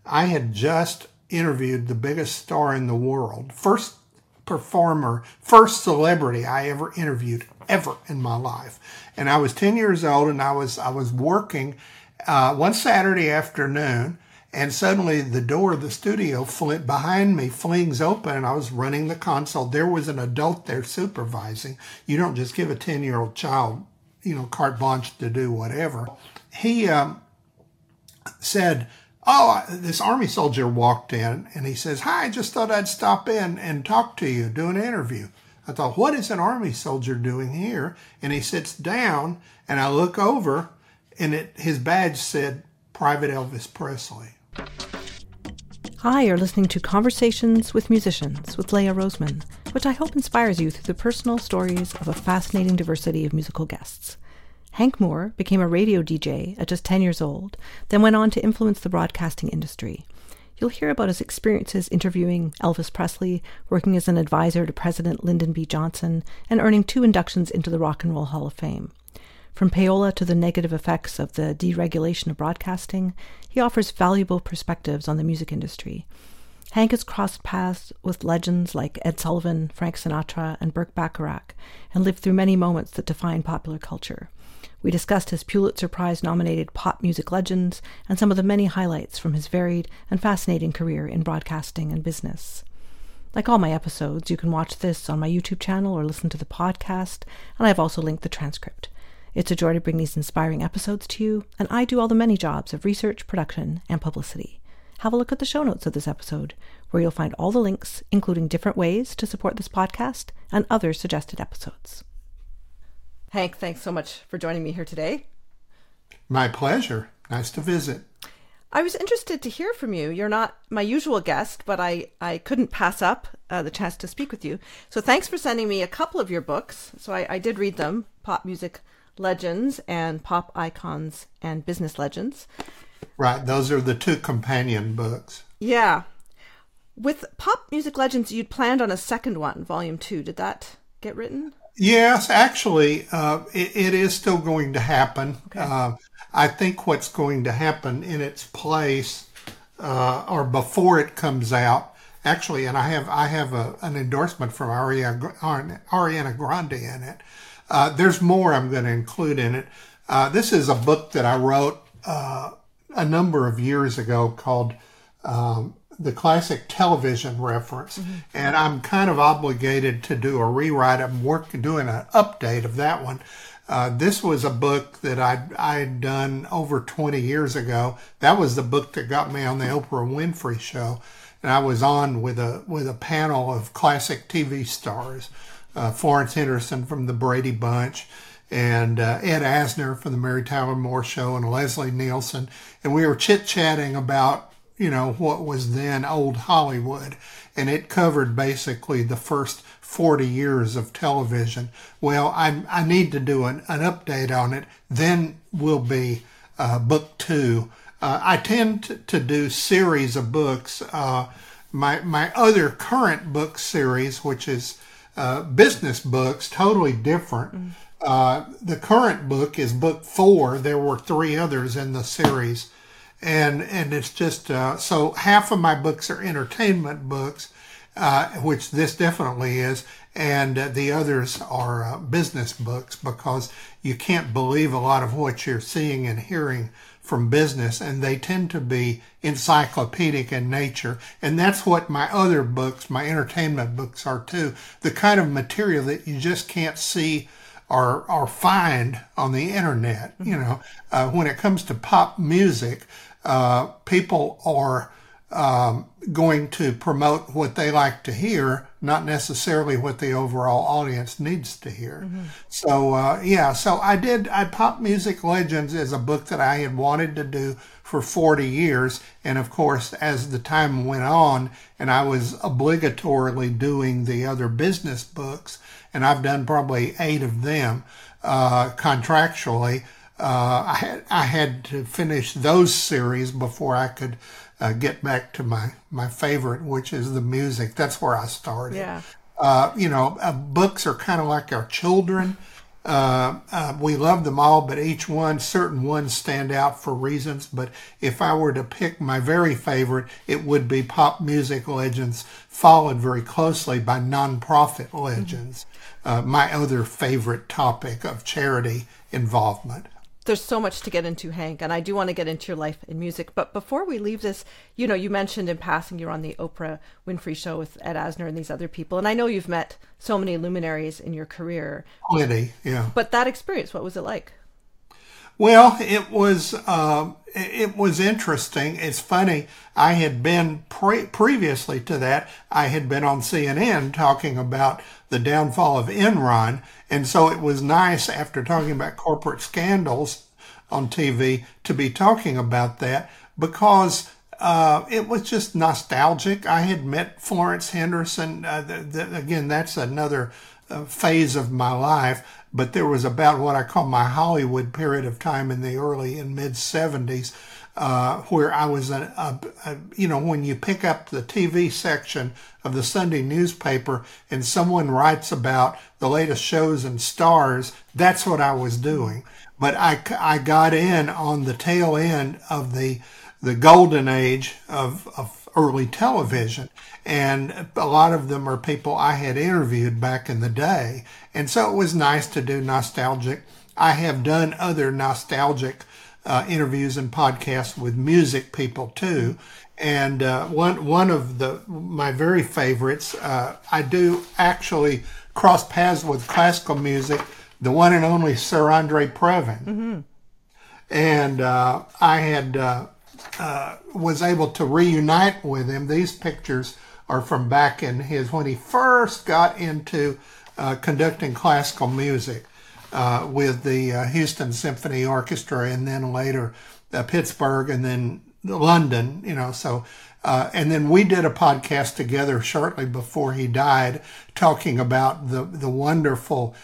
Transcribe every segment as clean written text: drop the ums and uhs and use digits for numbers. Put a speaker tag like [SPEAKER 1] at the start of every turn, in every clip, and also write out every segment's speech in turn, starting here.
[SPEAKER 1] I had just interviewed the biggest star in the world, first performer, first celebrity I ever interviewed ever in my life. And I was 10 years old, and I was working one Saturday afternoon, and suddenly the door of the studio behind me flings open, and I was running the console. There was an adult there supervising. You don't just give a 10-year-old child, carte blanche to do whatever. He said, this Army soldier walked in, and he says, "Hi, I just thought I'd stop in and talk to you, do an interview." I thought, what is an Army soldier doing here? And he sits down, and I look over, and his badge said, Private Elvis Presley.
[SPEAKER 2] Hi, you're listening to Conversations with Musicians with Leah Roseman, which I hope inspires you through the personal stories of a fascinating diversity of musical guests. Hank Moore became a radio DJ at just 10 years old, then went on to influence the broadcasting industry. You'll hear about his experiences interviewing Elvis Presley, working as an advisor to President Lyndon B. Johnson, and earning 2 inductions into the Rock and Roll Hall of Fame. From payola to the negative effects of the deregulation of broadcasting, he offers valuable perspectives on the music industry. Hank has crossed paths with legends like Ed Sullivan, Frank Sinatra, and Burt Bacharach, and lived through many moments that define popular culture. We discussed his Pulitzer Prize-nominated pop music legends and some of the many highlights from his varied and fascinating career in broadcasting and business. Like all my episodes, you can watch this on my YouTube channel or listen to the podcast, and I've also linked the transcript. It's a joy to bring these inspiring episodes to you, and I do all the many jobs of research, production, and publicity. Have a look at the show notes of this episode, where you'll find all the links, including different ways to support this podcast and other suggested episodes. Hank, thanks so much for joining me here today.
[SPEAKER 1] My pleasure. Nice to visit.
[SPEAKER 2] I was interested to hear from you. You're not my usual guest, but I couldn't pass up the chance to speak with you. So thanks for sending me a couple of your books. So I did read them, Pop Music Legends and Pop Icons and Business Legends.
[SPEAKER 1] Right. Those are the 2 companion books.
[SPEAKER 2] Yeah. With Pop Music Legends, you'd planned on a second one, Volume 2. Did that get written?
[SPEAKER 1] Yes, actually, it is still going to happen.
[SPEAKER 2] Okay.
[SPEAKER 1] I think what's going to happen in its place, or before it comes out, actually, and I have an endorsement from Ariana Grande in it. There's more I'm going to include in it. This is a book that I wrote a number of years ago called The Classic Television Reference. Mm-hmm. And I'm kind of obligated to do a rewrite. I'm doing an update of that one. This was a book that I'd done over 20 years ago. That was the book that got me on the Oprah Winfrey Show. And I was on with a panel of classic TV stars. Florence Henderson from the Brady Bunch, and Ed Asner from the Mary Tyler Moore Show, and Leslie Nielsen. And we were chit-chatting about, what was then old Hollywood. And it covered basically the first 40 years of television. Well, I need to do an update on it. Then will be book 2. I tend to do series of books. My other current book series, which is business books, totally different. The current book is book 4. There were 3 others in the series. And it's just, so half of my books are entertainment books, which this definitely is. And the others are business books, because you can't believe a lot of what you're seeing and hearing from business, and they tend to be encyclopedic in nature. And that's what my other books, my entertainment books, are too. The kind of material that you just can't see or find on the internet. When it comes to pop music, people are going to promote what they like to hear, not necessarily what the overall audience needs to hear. Mm-hmm. So, Pop Music Legends is a book that I had wanted to do for 40 years. And of course, as the time went on and I was obligatorily doing the other business books, and I've done probably 8 of them contractually, I had to finish those series before I could get back to my favorite, which is the music. That's where I started.
[SPEAKER 2] Yeah.
[SPEAKER 1] Books are kind of like our children. We love them all, but certain ones stand out for reasons. But if I were to pick my very favorite, it would be pop music legends, followed very closely by nonprofit legends. My other favorite topic of charity involvement.
[SPEAKER 2] There's so much to get into, Hank, and I do want to get into your life in music. But before we leave this, you mentioned in passing you're on the Oprah Winfrey Show with Ed Asner and these other people. And I know you've met so many luminaries in your career.
[SPEAKER 1] Plenty, yeah.
[SPEAKER 2] But that experience, what was it like?
[SPEAKER 1] Well, it was interesting. It's funny. I had been previously to that. I had been on CNN talking about the downfall of Enron, and so it was nice after talking about corporate scandals on TV to be talking about that because it was just nostalgic. I had met Florence Henderson. Again, that's another phase of my life. But there was about what I call my Hollywood period of time in the early and mid 70s, where I was when you pick up the TV section of the Sunday newspaper and someone writes about the latest shows and stars, that's what I was doing. But I got in on the tail end of the golden age of early television. And a lot of them are people I had interviewed back in the day. And so it was nice to do nostalgic. I have done other nostalgic interviews and podcasts with music people too. And one of my very favorites, I do actually cross paths with classical music, the one and only Sir Andre Previn. Mm-hmm. And I had was able to reunite with him. These pictures are from back in when he first got into conducting classical music with the Houston Symphony Orchestra, and then later Pittsburgh, and then London. And then we did a podcast together shortly before he died, talking about the wonderful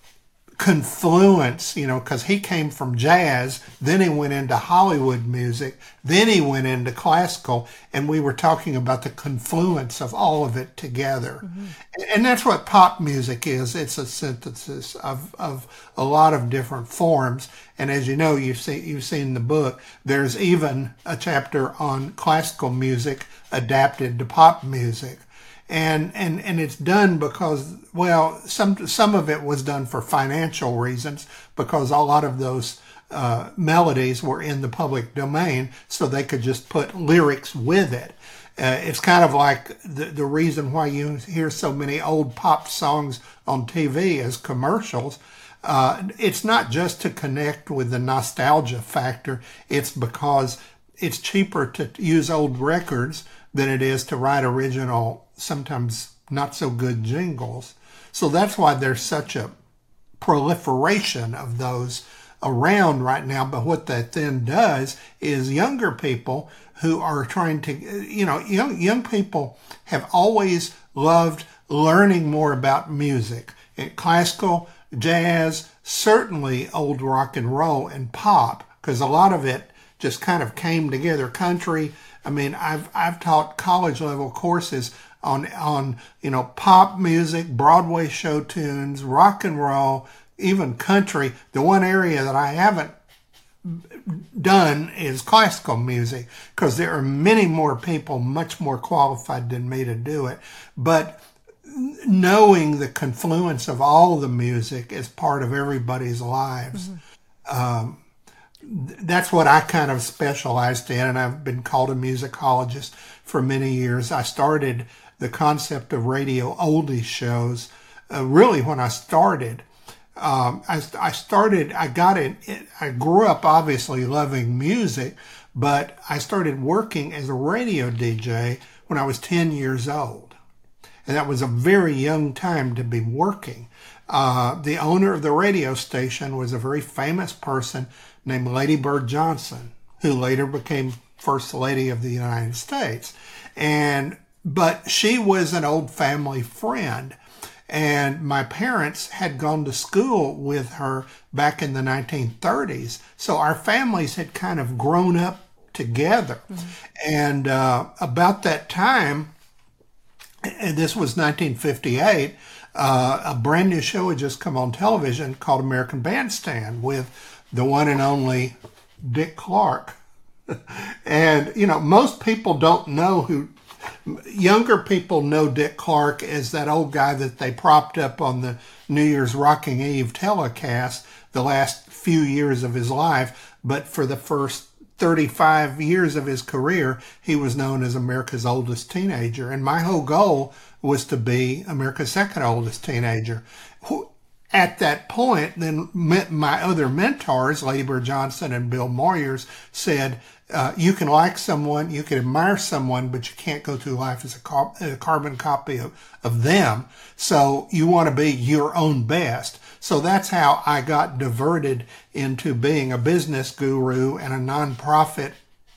[SPEAKER 1] confluence, because he came from jazz, then he went into Hollywood music, then he went into classical, and we were talking about the confluence of all of it together. Mm-hmm. And that's what pop music is. It's a synthesis of a lot of different forms. And as you know, you've seen the book, there's even a chapter on classical music adapted to pop music. And it's done because, well, some of it was done for financial reasons, because a lot of those melodies were in the public domain, so they could just put lyrics with it. It's kind of like the reason why you hear so many old pop songs on TV as commercials. It's not just to connect with the nostalgia factor. It's because it's cheaper to use old records than it is to write original, sometimes not so good jingles. So that's why there's such a proliferation of those around right now. But what that then does is younger people who are trying to, young people have always loved learning more about music. Classical, jazz, certainly old rock and roll and pop, because a lot of it just kind of came together. Country, I mean, I've taught college level courses on pop music, Broadway show tunes, rock and roll, even country. The one area that I haven't done is classical music, because there are many more people much more qualified than me to do it. But knowing the confluence of all the music is part of everybody's lives. Mm-hmm. That's what I kind of specialized in, and I've been called a musicologist for many years. I started the concept of radio oldies shows really when I started. I grew up obviously loving music, but I started working as a radio DJ when I was 10 years old. And that was a very young time to be working. The owner of the radio station was a very famous person named Lady Bird Johnson, who later became First Lady of the United States. But she was an old family friend. And my parents had gone to school with her back in the 1930s. So our families had kind of grown up together. Mm-hmm. And about that time, and this was 1958, a brand new show had just come on television called American Bandstand with the one and only Dick Clark. And, most people don't know younger people know Dick Clark as that old guy that they propped up on the New Year's Rocking Eve telecast the last few years of his life. But for the first 35 years of his career, he was known as America's oldest teenager. And my whole goal was to be America's second oldest teenager. At that point, then my other mentors, Lady Bird Johnson and Bill Moyers, said, you can like someone, you can admire someone, but you can't go through life as a carbon copy of them. So you want to be your own best. So that's how I got diverted into being a business guru and a nonprofit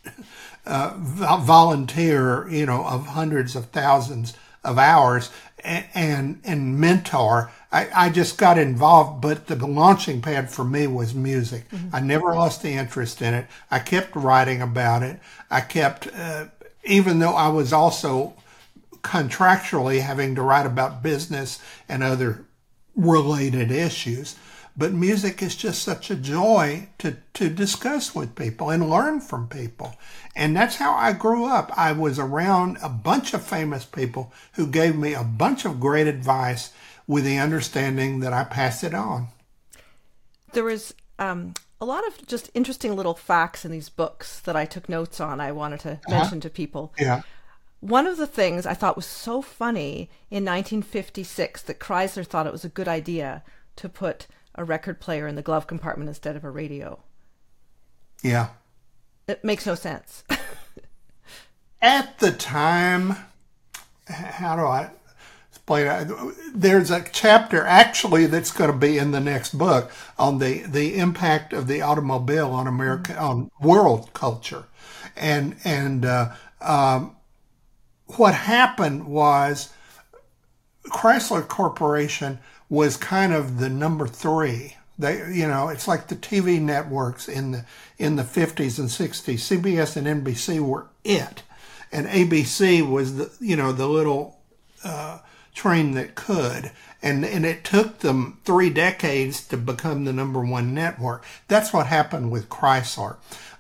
[SPEAKER 1] volunteer, of hundreds of thousands of hours and mentor. I just got involved, but the launching pad for me was music. Mm-hmm. I never lost the interest in it. I kept writing about it. I kept, even though I was also contractually having to write about business and other related issues. But music is just such a joy to discuss with people and learn from people. And that's how I grew up. I was around a bunch of famous people who gave me a bunch of great advice with the understanding that I pass it on.
[SPEAKER 2] There was a lot of just interesting little facts in these books that I took notes on I wanted to mention to people.
[SPEAKER 1] Yeah.
[SPEAKER 2] One of the things I thought was so funny in 1956 that Chrysler thought it was a good idea to put a record player in the glove compartment instead of a radio.
[SPEAKER 1] Yeah.
[SPEAKER 2] It makes no sense.
[SPEAKER 1] At the time, how do I explain it? There's a chapter actually that's going to be in the next book on the impact of the automobile on America, on world culture. And what happened was Chrysler Corporation was kind of the number three. They, it's like the TV networks in the 50s and 60s. CBS and NBC were it, and ABC was the little train that could. And it took them 3 decades to become the number one network. That's what happened with Chrysler.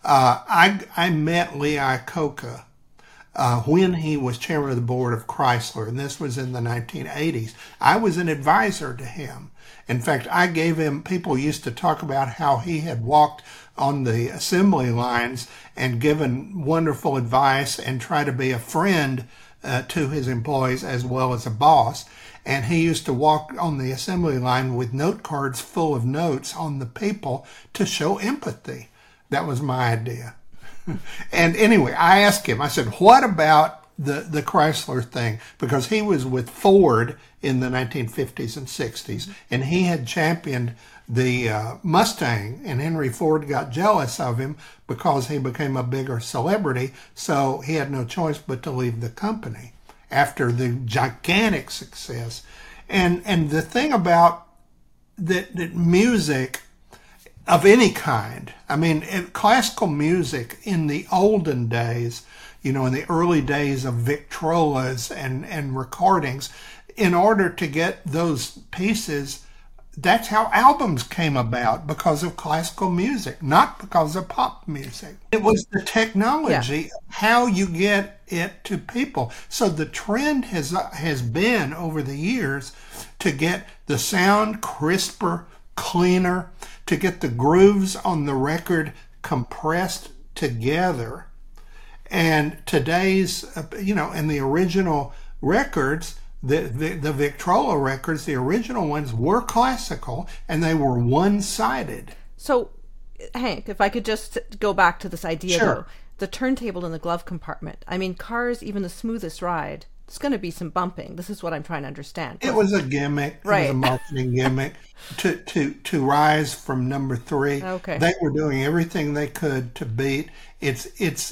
[SPEAKER 1] I met Lee Iacocca when he was chairman of the board of Chrysler, and this was in the 1980s. I was an advisor to him. In fact, I gave him, people used to talk about how he had walked on the assembly lines and given wonderful advice and tried to be a friend to his employees as well as a boss. And he used to walk on the assembly line with note cards full of notes on the people to show empathy. That was my idea. And anyway, I asked him, I said, what about the Chrysler thing? Because he was with Ford in the 1950s and 60s, and he had championed the Mustang, and Henry Ford got jealous of him because he became a bigger celebrity, so he had no choice but to leave the company after the gigantic success. And the thing about that music of any kind, I mean, classical music in the olden days, in the early days of Victrolas and recordings, in order to get those pieces, that's how albums came about, because of classical music, not because of pop music. It was the technology, how you get it to people. So the trend has been over the years to get the sound crisper, cleaner, to get the grooves on the record compressed together. And today's, in the original records, the Victrola records, the original ones were classical, and they were one-sided.
[SPEAKER 2] So, Hank, if I could just go back to this idea,
[SPEAKER 1] Sure.
[SPEAKER 2] though, the turntable in the glove compartment. I mean, cars, even the smoothest ride, there's going to be some bumping. This is what I'm trying to understand.
[SPEAKER 1] It was a gimmick.
[SPEAKER 2] Right.
[SPEAKER 1] It was a marketing gimmick to rise from number 3.
[SPEAKER 2] Okay.
[SPEAKER 1] They were doing everything they could to beat. It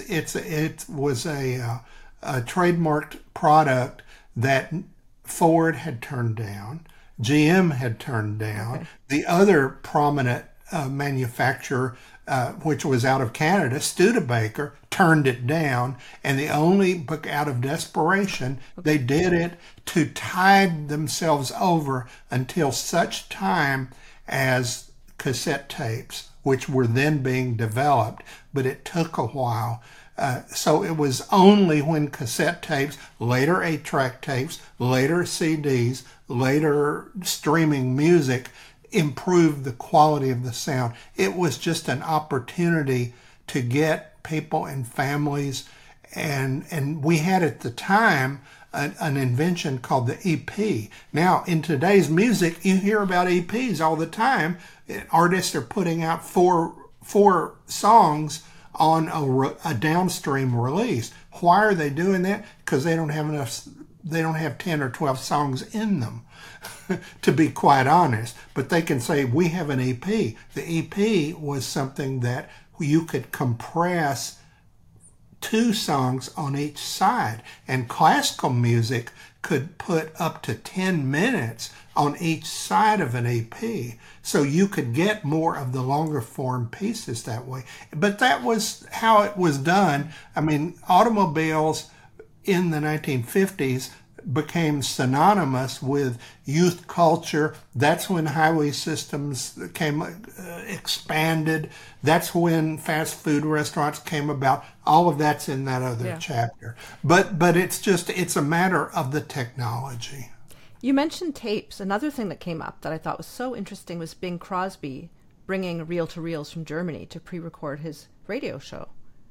[SPEAKER 1] was a trademarked product that Ford had turned down, GM had turned down. Okay. The other prominent manufacturer which was out of Canada, Studebaker, turned it down. And the only book out of desperation, they did it to tide themselves over until such time as cassette tapes, which were then being developed, but it took a while. So it was only when cassette tapes, later 8-track tapes, later CDs, later streaming music improved the quality of the sound. It was just an opportunity to get people and families, and we had at the time an invention called the EP. Now, in today's music, you hear about EPs all the time. Artists are putting out four songs on a downstream release. Why are they doing that? Because they don't have enough. They don't have 10 or 12 songs in them, to be quite honest. But they can say, we have an EP. The EP was something that you could compress 2 songs on each side. And classical music could put up to 10 minutes on each side of an EP. So you could get more of the longer form pieces that way. But that was how it was done. I mean, automobiles in the 1950s became synonymous with youth culture. That's when highway systems expanded. That's when fast food restaurants came about. All of that's in that other chapter. But it's a matter of the technology.
[SPEAKER 2] You mentioned tapes. Another thing that came up that I thought was so interesting was Bing Crosby bringing reel-to-reels from Germany to pre-record his radio show.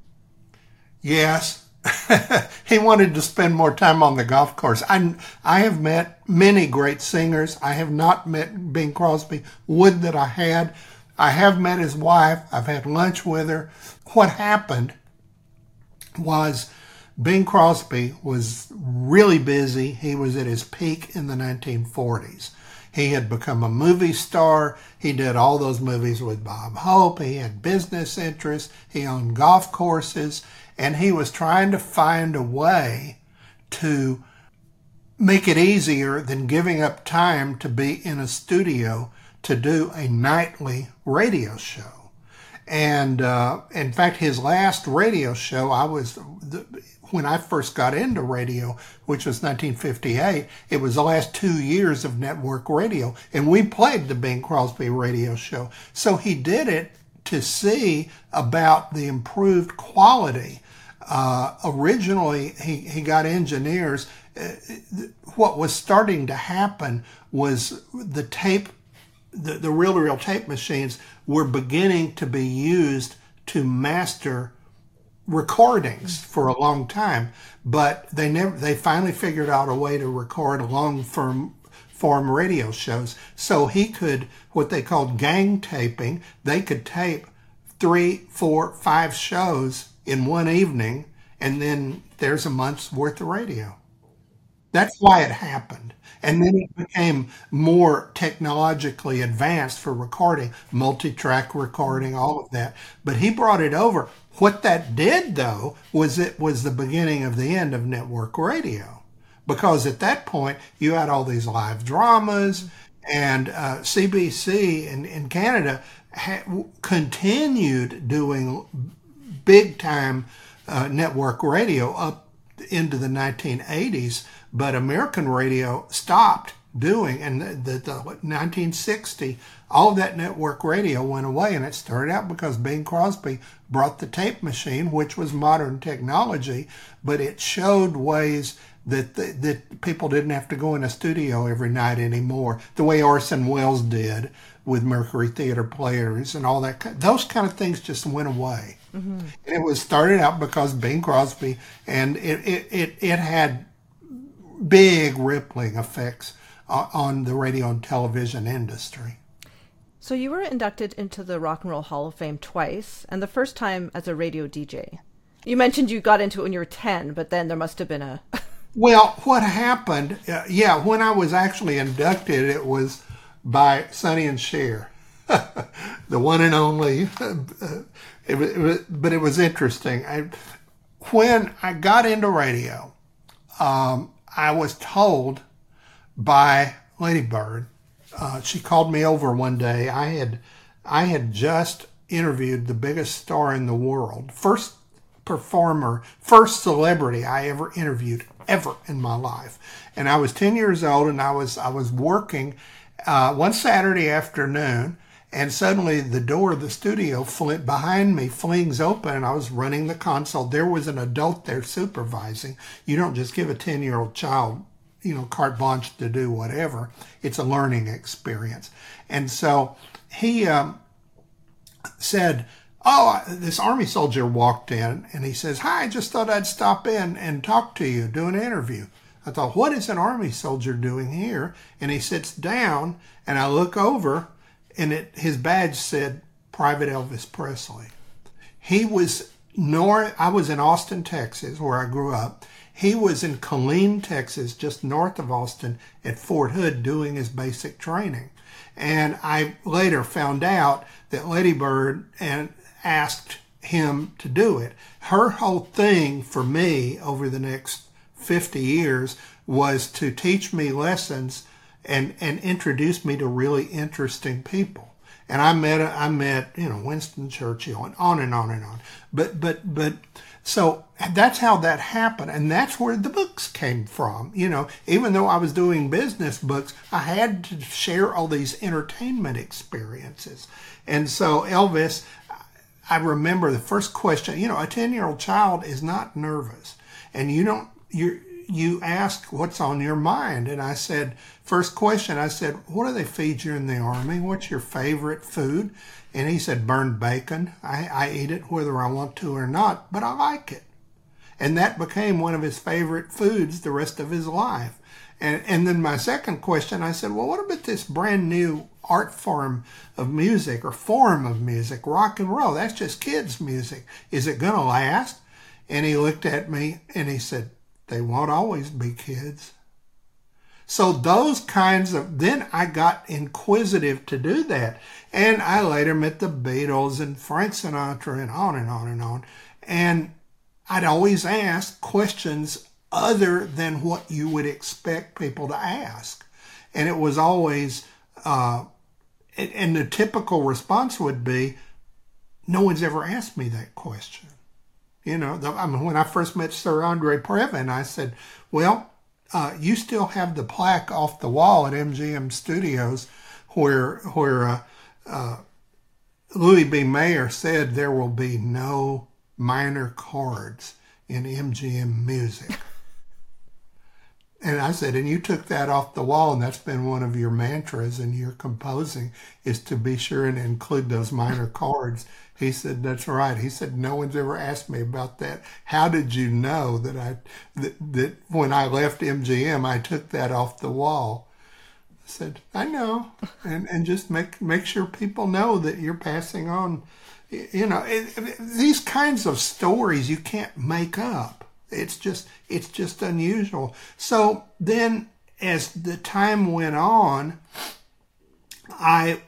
[SPEAKER 1] Yes. He wanted to spend more time on the golf course. I have met many great singers. I have not met Bing Crosby. Would that I had. I have met his wife. I've had lunch with her. What happened was Bing Crosby was really busy. He was at his peak in the 1940s. He had become a movie star. He did all those movies with Bob Hope. He had business interests. He owned golf courses. And he was trying to find a way to make it easier than giving up time to be in a studio to do a nightly radio show. And in fact, his last radio show, when I first got into radio, which was 1958, it was the last 2 years of network radio. And we played the Bing Crosby radio show. So he did it to see about the improved quality. Originally, he got engineers. What was starting to happen was the reel-to-reel tape machines were beginning to be used to master recordings for a long time, but they finally figured out a way to record long form radio shows. So he could, what they called gang taping, they could tape 3, 4, 5 shows in one evening, and then there's a month's worth of radio. That's why it happened. And then it became more technologically advanced for recording, multi-track recording, all of that. But he brought it over. What that did, though, was it was the beginning of the end of network radio. Because at that point, you had all these live dramas, and CBC in Canada continued doing big-time network radio up into the 1980s, but American radio stopped doing, and the 1960, all of that network radio went away, and it started out because Bing Crosby brought the tape machine, which was modern technology, but it showed ways that people didn't have to go in a studio every night anymore, the way Orson Welles did with Mercury Theater players and all that. Those kind of things just went away. Mm-hmm. And it was started out because Bing Crosby, and it had big rippling effects on the radio and television industry.
[SPEAKER 2] So you were inducted into the Rock and Roll Hall of Fame twice, and the first time as a radio DJ. You mentioned you got into it when you were 10, but then there must have been a...
[SPEAKER 1] Well, what happened, when I was actually inducted, it was by Sonny and Cher, the one and only. But it was interesting. When I got into radio, I was told by Lady Bird, she called me over one day. I had just interviewed the biggest star in the world, first performer, first celebrity I ever interviewed ever in my life. And I was 10 years old, and I was working one Saturday afternoon, and suddenly the door of the studio behind me flings open, and I was running the console. There was an adult there supervising. You don't just give a 10-year-old child, carte blanche to do whatever. It's a learning experience. And so he said, "Oh, this Army soldier walked in," and he says, "Hi, I just thought I'd stop in and talk to you, do an interview." I thought, what is an Army soldier doing here? And he sits down, and I look over, and his badge said Private Elvis Presley. I was in Austin, Texas, where I grew up. He was in Killeen, Texas, just north of Austin at Fort Hood doing his basic training. And I later found out that Lady Bird asked him to do it. Her whole thing for me over the next 50 years was to teach me lessons and introduce me to really interesting people. And I met Winston Churchill, and on and on and on. But so that's how that happened, and that's where the books came from. Even though I was doing business books, I had to share all these entertainment experiences. And so Elvis, I remember the first question. A 10-year-old child is not nervous, and you ask what's on your mind. And I said, first question, I said, what do they feed you in the Army? What's your favorite food? And he said, burned bacon. I eat it whether I want to or not, but I like it. And that became one of his favorite foods the rest of his life. And then my second question, I said, well, what about this brand new art form of music, rock and roll? That's just kids' music. Is it going to last? And he looked at me and he said, they won't always be kids. So those kinds of, then I got inquisitive to do that. And I later met the Beatles and Frank Sinatra and on and on and on. And I'd always ask questions other than what you would expect people to ask. And it was always, and the typical response would be, no one's ever asked me that question. When I first met Sir Andre Previn, I said, well, you still have the plaque off the wall at MGM Studios where Louis B. Mayer said there will be no minor chords in MGM music. And I said, and you took that off the wall, and that's been one of your mantras in your composing, is to be sure and include those minor chords. He said, that's right. He said, no one's ever asked me about that. How did you know that that when I left MGM, I took that off the wall? I said, I know. And just make sure people know that you're passing on. These kinds of stories you can't make up. It's just unusual. So then as the time went on, I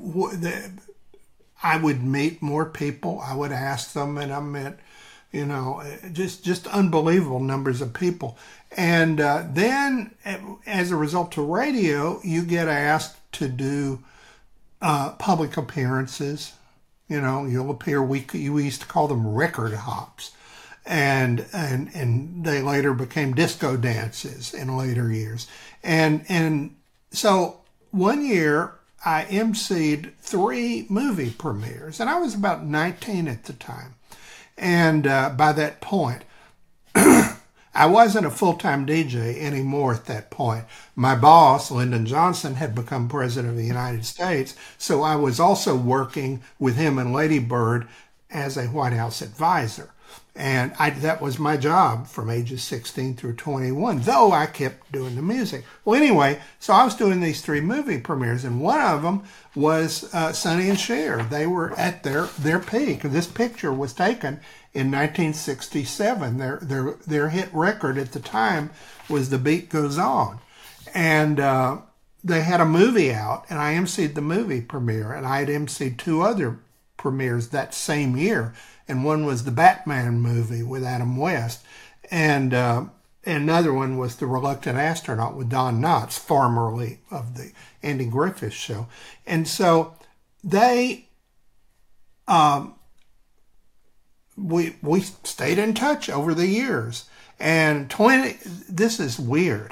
[SPEAKER 1] would meet more people. I would ask them, and I met, just unbelievable numbers of people. And then as a result of radio, you get asked to do public appearances. You'll appear. We used to call them record hops. And they later became disco dances in later years. And so one year I emceed 3 movie premieres, and I was about 19 at the time. And by that point, I wasn't a full-time DJ anymore at that point. My boss, Lyndon Johnson, had become president of the United States, so I was also working with him and Lady Bird as a White House advisor. And that was my job from ages 16 through 21, though I kept doing the music. Well, anyway, so I was doing these 3 movie premieres, and one of them was Sonny and Cher. They were at their peak. This picture was taken in 1967. Their hit record at the time was The Beat Goes On. And they had a movie out, and I emceed the movie premiere, and I had emceed 2 other premieres that same year. And one was the Batman movie with Adam West. And another one was The Reluctant Astronaut with Don Knotts, formerly of the Andy Griffith Show. And so they we stayed in touch over the years. And this is weird.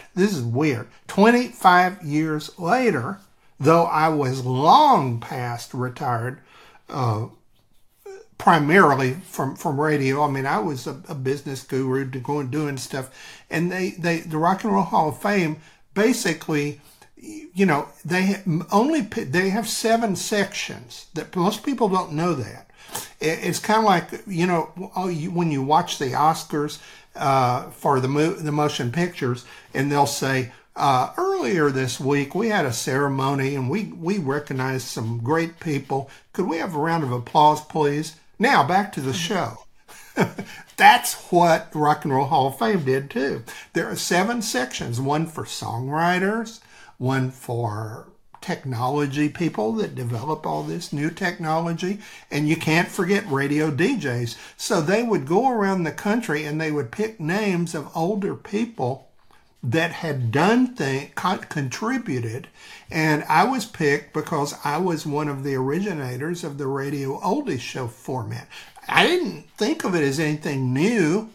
[SPEAKER 1] 25 years later, though I was long past retired, primarily from radio. I mean, I was a business guru doing stuff, and the Rock and Roll Hall of Fame basically, they have 7 sections that most people don't know that. It's kind of like, when you watch the Oscars for the motion pictures, and they'll say, earlier this week we had a ceremony and we recognized some great people. Could we have a round of applause, please? Now back to the show. That's what Rock and Roll Hall of Fame did too. There are 7 sections, one for songwriters, one for technology people that develop all this new technology, and you can't forget radio DJs. So they would go around the country and they would pick names of older people that had done things, contributed, and I was picked because I was one of the originators of the radio oldies show format. I didn't think of it as anything new.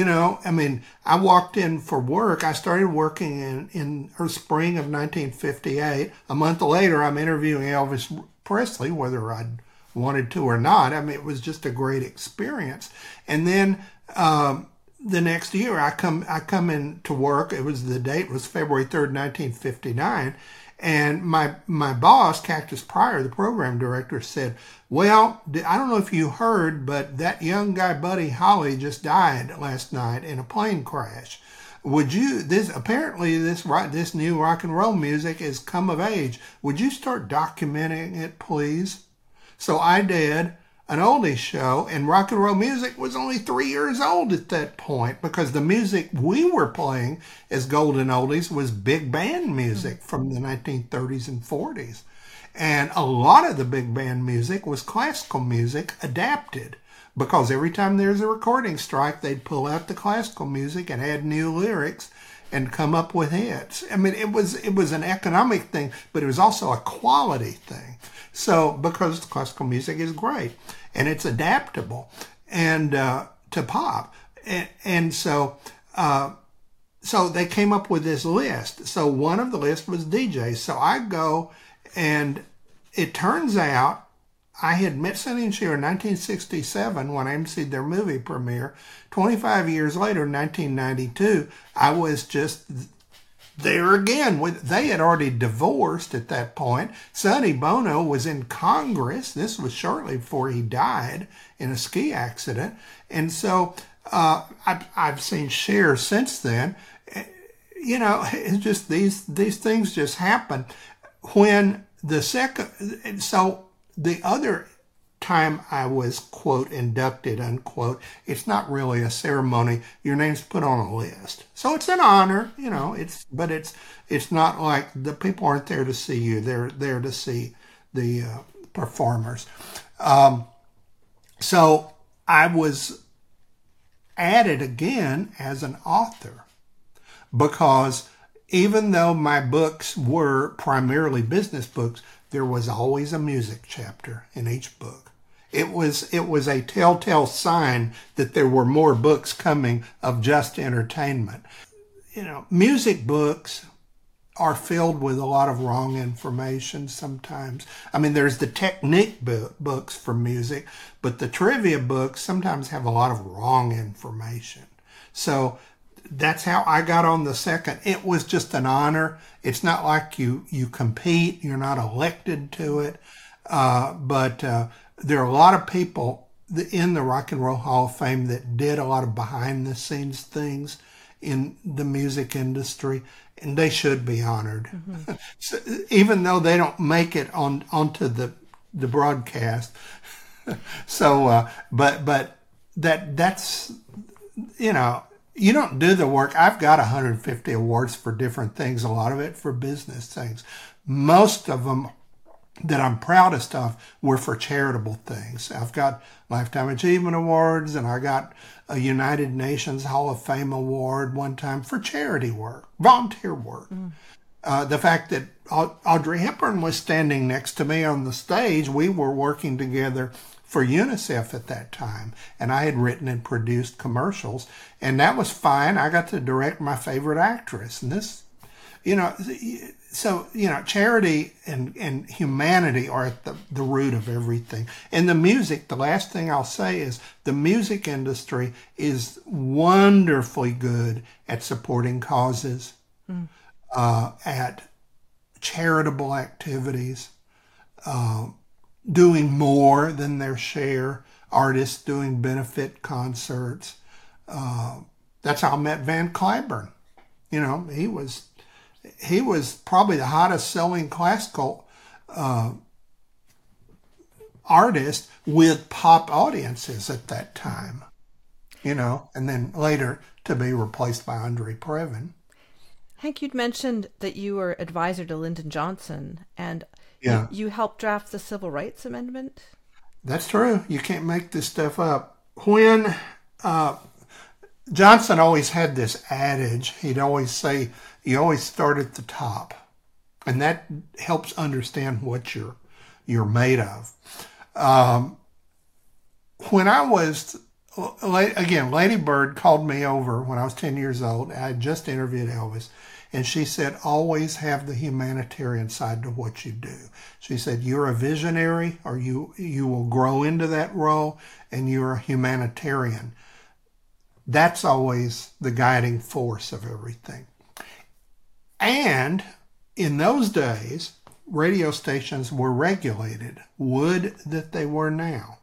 [SPEAKER 1] I walked in for work. I started working in her spring of 1958. A month later, I'm interviewing Elvis Presley, whether I'd wanted to or not. I mean, it was just a great experience. And then the next year, I come in to work. The date was February 3rd, 1959. And my boss, Cactus Pryor, the program director, said, well, I don't know if you heard, but that young guy, Buddy Holly, just died last night in a plane crash. Apparently this new rock and roll music has come of age. Would you start documenting it, please? So I did an oldies show, and rock and roll music was only 3 years old at that point, because the music we were playing as golden oldies was big band music from the 1930s and 40s. And a lot of the big band music was classical music adapted, because every time there's a recording strike, they'd pull out the classical music and add new lyrics and come up with hits. I mean, it was an economic thing, but it was also a quality thing. So, because classical music is great and it's adaptable and to pop, and so they came up with this list. So one of the lists was DJs. So I go, and it turns out I had met Sonny and Cher in 1967 when I emceed their movie premiere. 25 years later, in 1992, I was just there again. They had already divorced at that point. Sonny Bono was in Congress. This was shortly before he died in a ski accident. And so I've seen Cher since then. It's just these things just happen. When the other time I was, quote, inducted, unquote, it's not really a ceremony. Your name's put on a list. So it's an honor, but it's not like the people aren't there to see you. They're there to see the performers. So I was added again as an author, because even though my books were primarily business books, there was always a music chapter in each book. It was a telltale sign that there were more books coming of just entertainment. Music books are filled with a lot of wrong information sometimes. I mean, there's the technique books for music, but the trivia books sometimes have a lot of wrong information. So that's how I got on the second. It was just an honor. It's not like you compete. You're not elected to it. But there are a lot of people in the Rock and Roll Hall of Fame that did a lot of behind the scenes things in the music industry, and they should be honored. Mm-hmm. So, even though they don't make it onto the broadcast. So, but that's, you don't do the work. I've got 150 awards for different things, a lot of it for business things. Most of them that I'm proudest of were for charitable things. I've got Lifetime Achievement Awards, and I got a United Nations Hall of Fame award one time for charity work, volunteer work. The fact that Audrey Hepburn was standing next to me on the stage, we were working together for UNICEF at that time, and I had written and produced commercials, and that was fine. I got to direct my favorite actress, and this, so charity and humanity are at the root of everything. And the music, the last thing I'll say is the music industry is wonderfully good at supporting causes, at charitable activities, doing more than their share, artists doing benefit concerts. That's how I met Van Cliburn. He was probably the hottest selling classical artist with pop audiences at that time, and then later to be replaced by Andre Previn.
[SPEAKER 2] Hank, you'd mentioned that you were advisor to Lyndon Johnson, and you helped draft the Civil Rights Amendment?
[SPEAKER 1] That's true. You can't make this stuff up. When Johnson always had this adage, he'd always say, you always start at the top. And that helps understand what you're made of. When I was, again, Lady Bird called me over when I was 10 years old. I had just interviewed Elvis. And she said, always have the humanitarian side to what you do. She said, you're a visionary, or you will grow into that role, and you're a humanitarian. That's always the guiding force of everything. And in those days, radio stations were regulated. Would that they were now.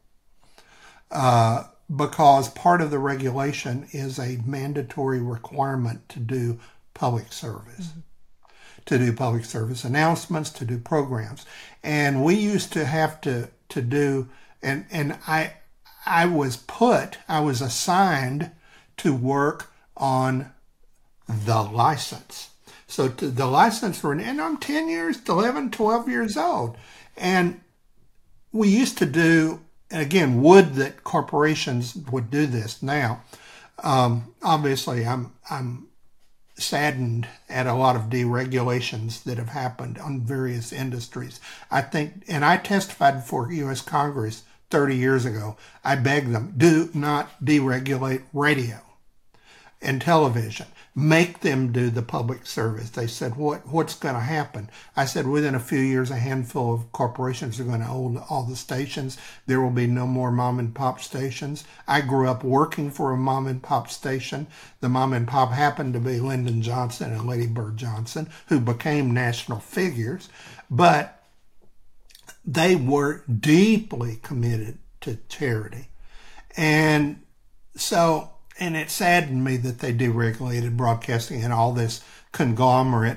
[SPEAKER 1] Because part of the regulation is a mandatory requirement to do public service, to do public service announcements, to do programs. And we used to have to do, and I was assigned to work on the license. So the license, and I'm 10 years, 11, 12 years old. And we used to do, and again, would that corporations would do this now. Obviously, I'm saddened at a lot of deregulations that have happened on various industries. I think, and I testified before U.S. Congress 30 years ago, I begged them, do not deregulate radio and television. Make them do the public service. They said, what's going to happen? I said, within a few years, a handful of corporations are going to own all the stations. There will be no more mom and pop stations. I grew up working for a mom and pop station. The mom and pop happened to be Lyndon Johnson and Lady Bird Johnson, who became national figures, but they were deeply committed to charity. And so, and it saddened me that they deregulated broadcasting and all this conglomerate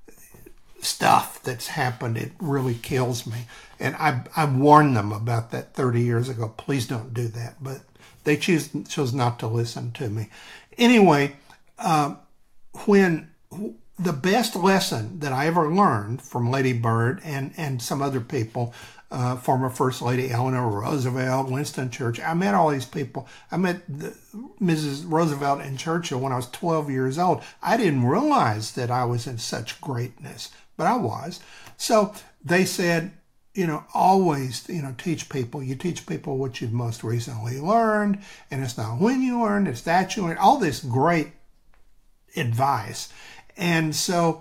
[SPEAKER 1] stuff that's happened. It really kills me. And I warned them about that 30 years ago. Please don't do that. But they chose not to listen to me. Anyway, when the best lesson that I ever learned from Lady Bird and some other people, former First Lady Eleanor Roosevelt, Winston Churchill. I met all these people. I met Mrs. Roosevelt and Churchill when I was 12 years old. I didn't realize that I was in such greatness, but I was. So they said, always, teach people. You teach people what you've most recently learned, and it's not when you learn, it's that you learn. All this great advice. And so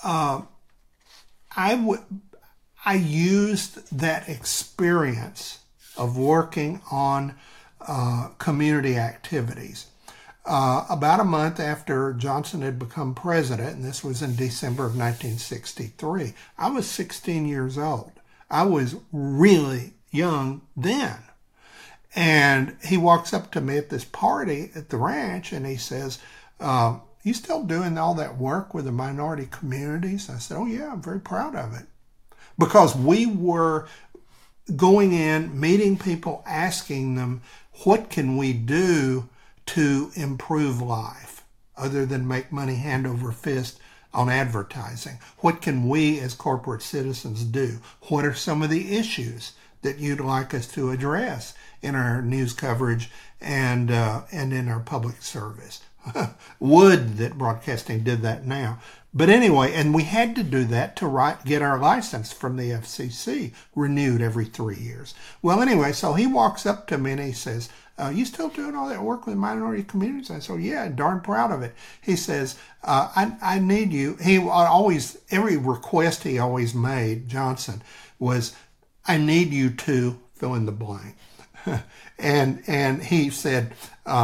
[SPEAKER 1] I used that experience of working on community activities. About a month after Johnson had become president, and this was in December of 1963, I was 16 years old. I was really young then. And he walks up to me at this party at the ranch, and he says, you still doing all that work with the minority communities? I said, oh yeah, I'm very proud of it. Because we were going in, meeting people, asking them, what can we do to improve life other than make money hand over fist on advertising? What can we as corporate citizens do? What are some of the issues that you'd like us to address in our news coverage and in our public service? would that broadcasting did that now. But anyway, and we had to do that to get our license from the FCC renewed every 3 years. Well, anyway, so he walks up to me and he says, you still doing all that work with minority communities? I said, yeah, darn proud of it. He says, I need you. He always, every request he always made, Johnson, was, I need you to fill in the blank. and he said,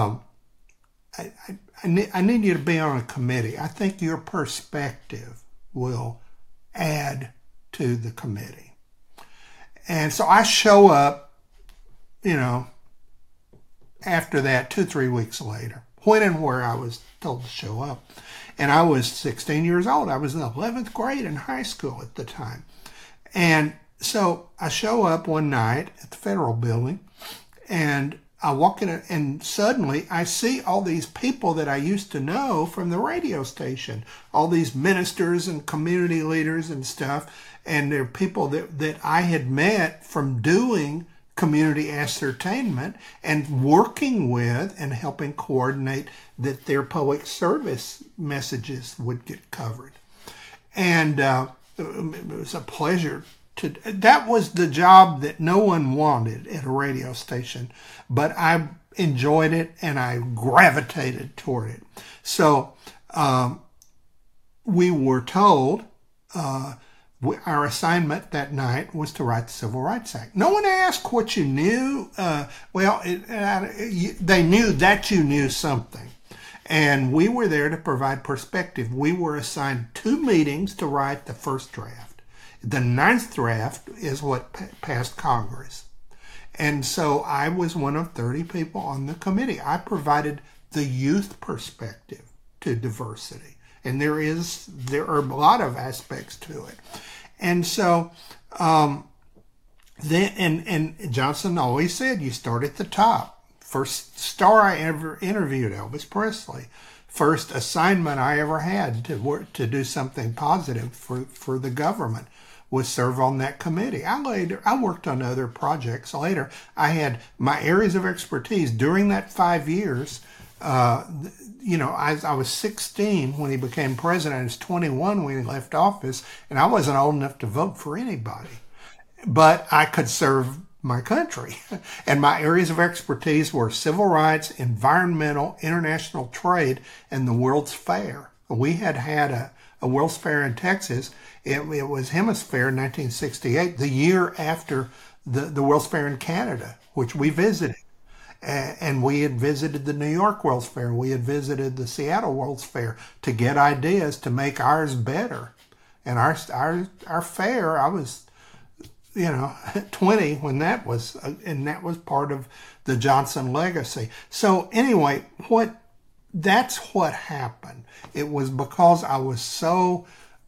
[SPEAKER 1] I need you to be on a committee. I think your perspective will add to the committee. And so I show up, after that, 2-3 weeks later, when and where I was told to show up. And I was 16 years old. I was in the 11th grade in high school at the time. And so I show up one night at the Federal Building, and I walk in, and suddenly I see all these people that I used to know from the radio station, all these ministers and community leaders and stuff. And they're people that I had met from doing community ascertainment and working with and helping coordinate that their public service messages would get covered. And it was a pleasure. That was the job that no one wanted at a radio station, but I enjoyed it and I gravitated toward it. So we were told our assignment that night was to write the Civil Rights Act. No one asked what you knew. They knew that you knew something. And we were there to provide perspective. We were assigned 2 meetings to write the first draft. The 9th draft is what passed Congress. And so I was one of 30 people on the committee. I provided the youth perspective to diversity. And there are a lot of aspects to it. And so then Johnson always said, you start at the top. First star I ever interviewed, Elvis Presley. First assignment I ever had to do something positive for the government was serve on that committee. I worked on other projects later. I had my areas of expertise during that 5 years. I was 16 when he became president. I was 21 when he left office, and I wasn't old enough to vote for anybody. But I could serve my country. And my areas of expertise were civil rights, environmental, international trade, and the World's Fair. We had a World's Fair in Texas. It was Hemisphere in 1968, the year after the World's Fair in Canada, which we visited. And we had visited the New York World's Fair. We had visited the Seattle World's Fair to get ideas to make ours better. And our fair, I was 20 when that was, and that was part of the Johnson legacy. So anyway, that's what happened. It was because I was so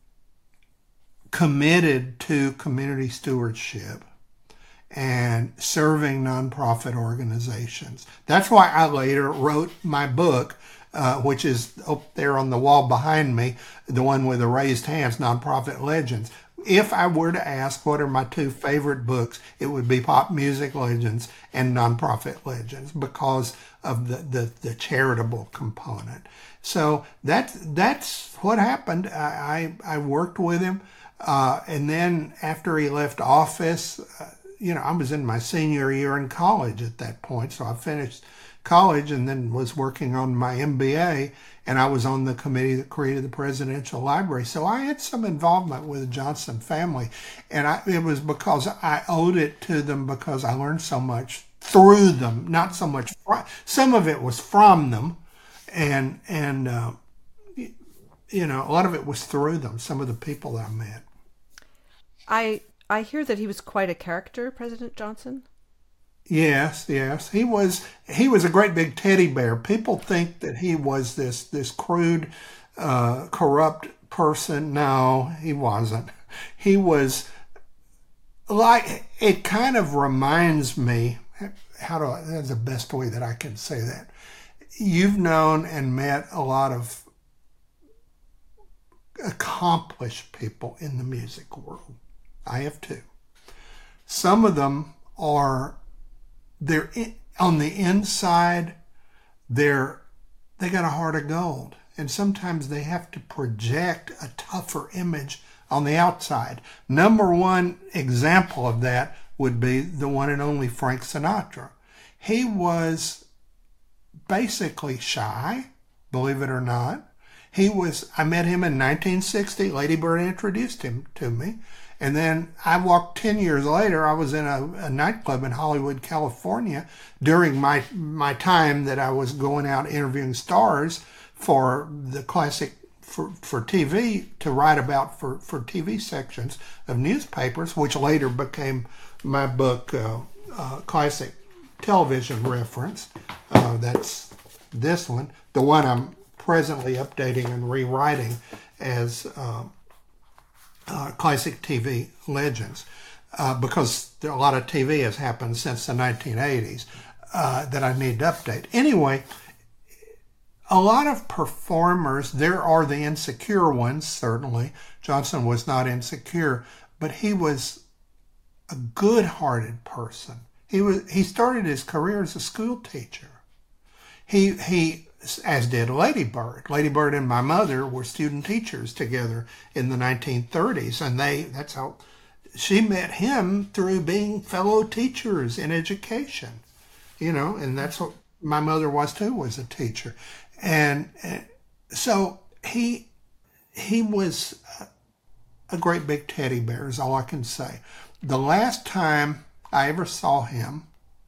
[SPEAKER 1] committed to community stewardship and serving nonprofit organizations. That's why I later wrote my book, which is up there on the wall behind me, the one with the raised hands, Nonprofit Legends. If I were to ask what are my 2 favorite books, it would be Pop Music Legends and Nonprofit Legends because of the charitable component. So that's what happened. I worked with him. And then after he left office, I was in my senior year in college at that point. So I finished college and then was working on my MBA, and I was on the committee that created the Presidential Library. So I had some involvement with the Johnson family, and it was because I owed it to them because I learned so much through them, not so much some of it was from them, and a lot of it was through them, some of the people that I met.
[SPEAKER 2] I hear that he was quite a character, President Johnson.
[SPEAKER 1] Yes. He was a great big teddy bear. People think that he was this crude, corrupt person. No, he wasn't. He was like, it kind of reminds me, that's the best way that I can say that. You've known and met a lot of accomplished people in the music world. I have too. Some of them they're on the inside, they're they got a heart of gold. And sometimes they have to project a tougher image on the outside. Number one example of that would be the one and only Frank Sinatra. He was basically shy, believe it or not. I met him in 1960. Lady Bird introduced him to me. And then I walked 10 years later. I was in a nightclub in Hollywood, California during my time that I was going out interviewing stars for the classic, for TV to write about for TV sections of newspapers, which later became my book, Classic Television Reference. That's this one, the one I'm presently updating and rewriting as Classic TV Legends, because a lot of TV has happened since the 1980s that I need to update. Anyway, a lot of performers, there are the insecure ones, certainly. Johnson was not insecure, but he was a good-hearted person. He started his career as a school teacher. He as did Lady Bird. Lady Bird and my mother were student teachers together in the 1930s, and that's how she met him, through being fellow teachers in education, and that's what my mother was too, was a teacher. And so he was a great big teddy bear, is all I can say. The last time I ever saw him,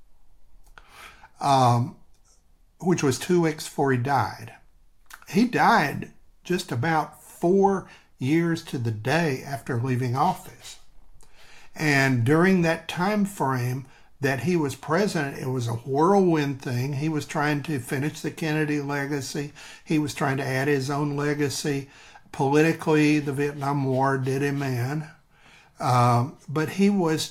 [SPEAKER 1] which was 2 weeks before he died. He died just about 4 years to the day after leaving office. And during that time frame that he was president, it was a whirlwind thing. He was trying to finish the Kennedy legacy. He was trying to add his own legacy. Politically, the Vietnam War did him in. But he was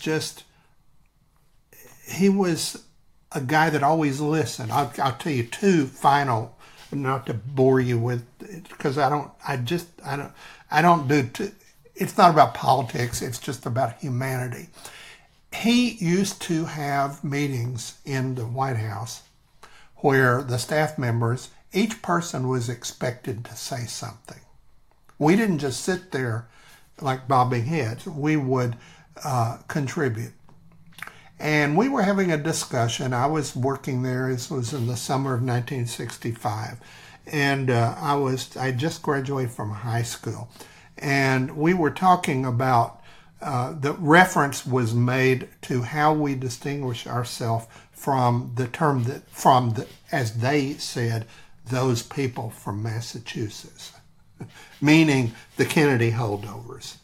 [SPEAKER 1] a guy that always listened. I'll tell you two final, not to bore you with, because I don't do, it's not about politics, it's just about humanity. He used to have meetings in the White House where the staff members, each person was expected to say something. We didn't just sit there like bobbing heads. We would contribute. And we were having a discussion. I was working there. This was in the summer of 1965. And I just graduated from high school. And we were talking about, the reference was made to how we distinguish ourselves from the term as they said, those people from Massachusetts, meaning the Kennedy holdovers.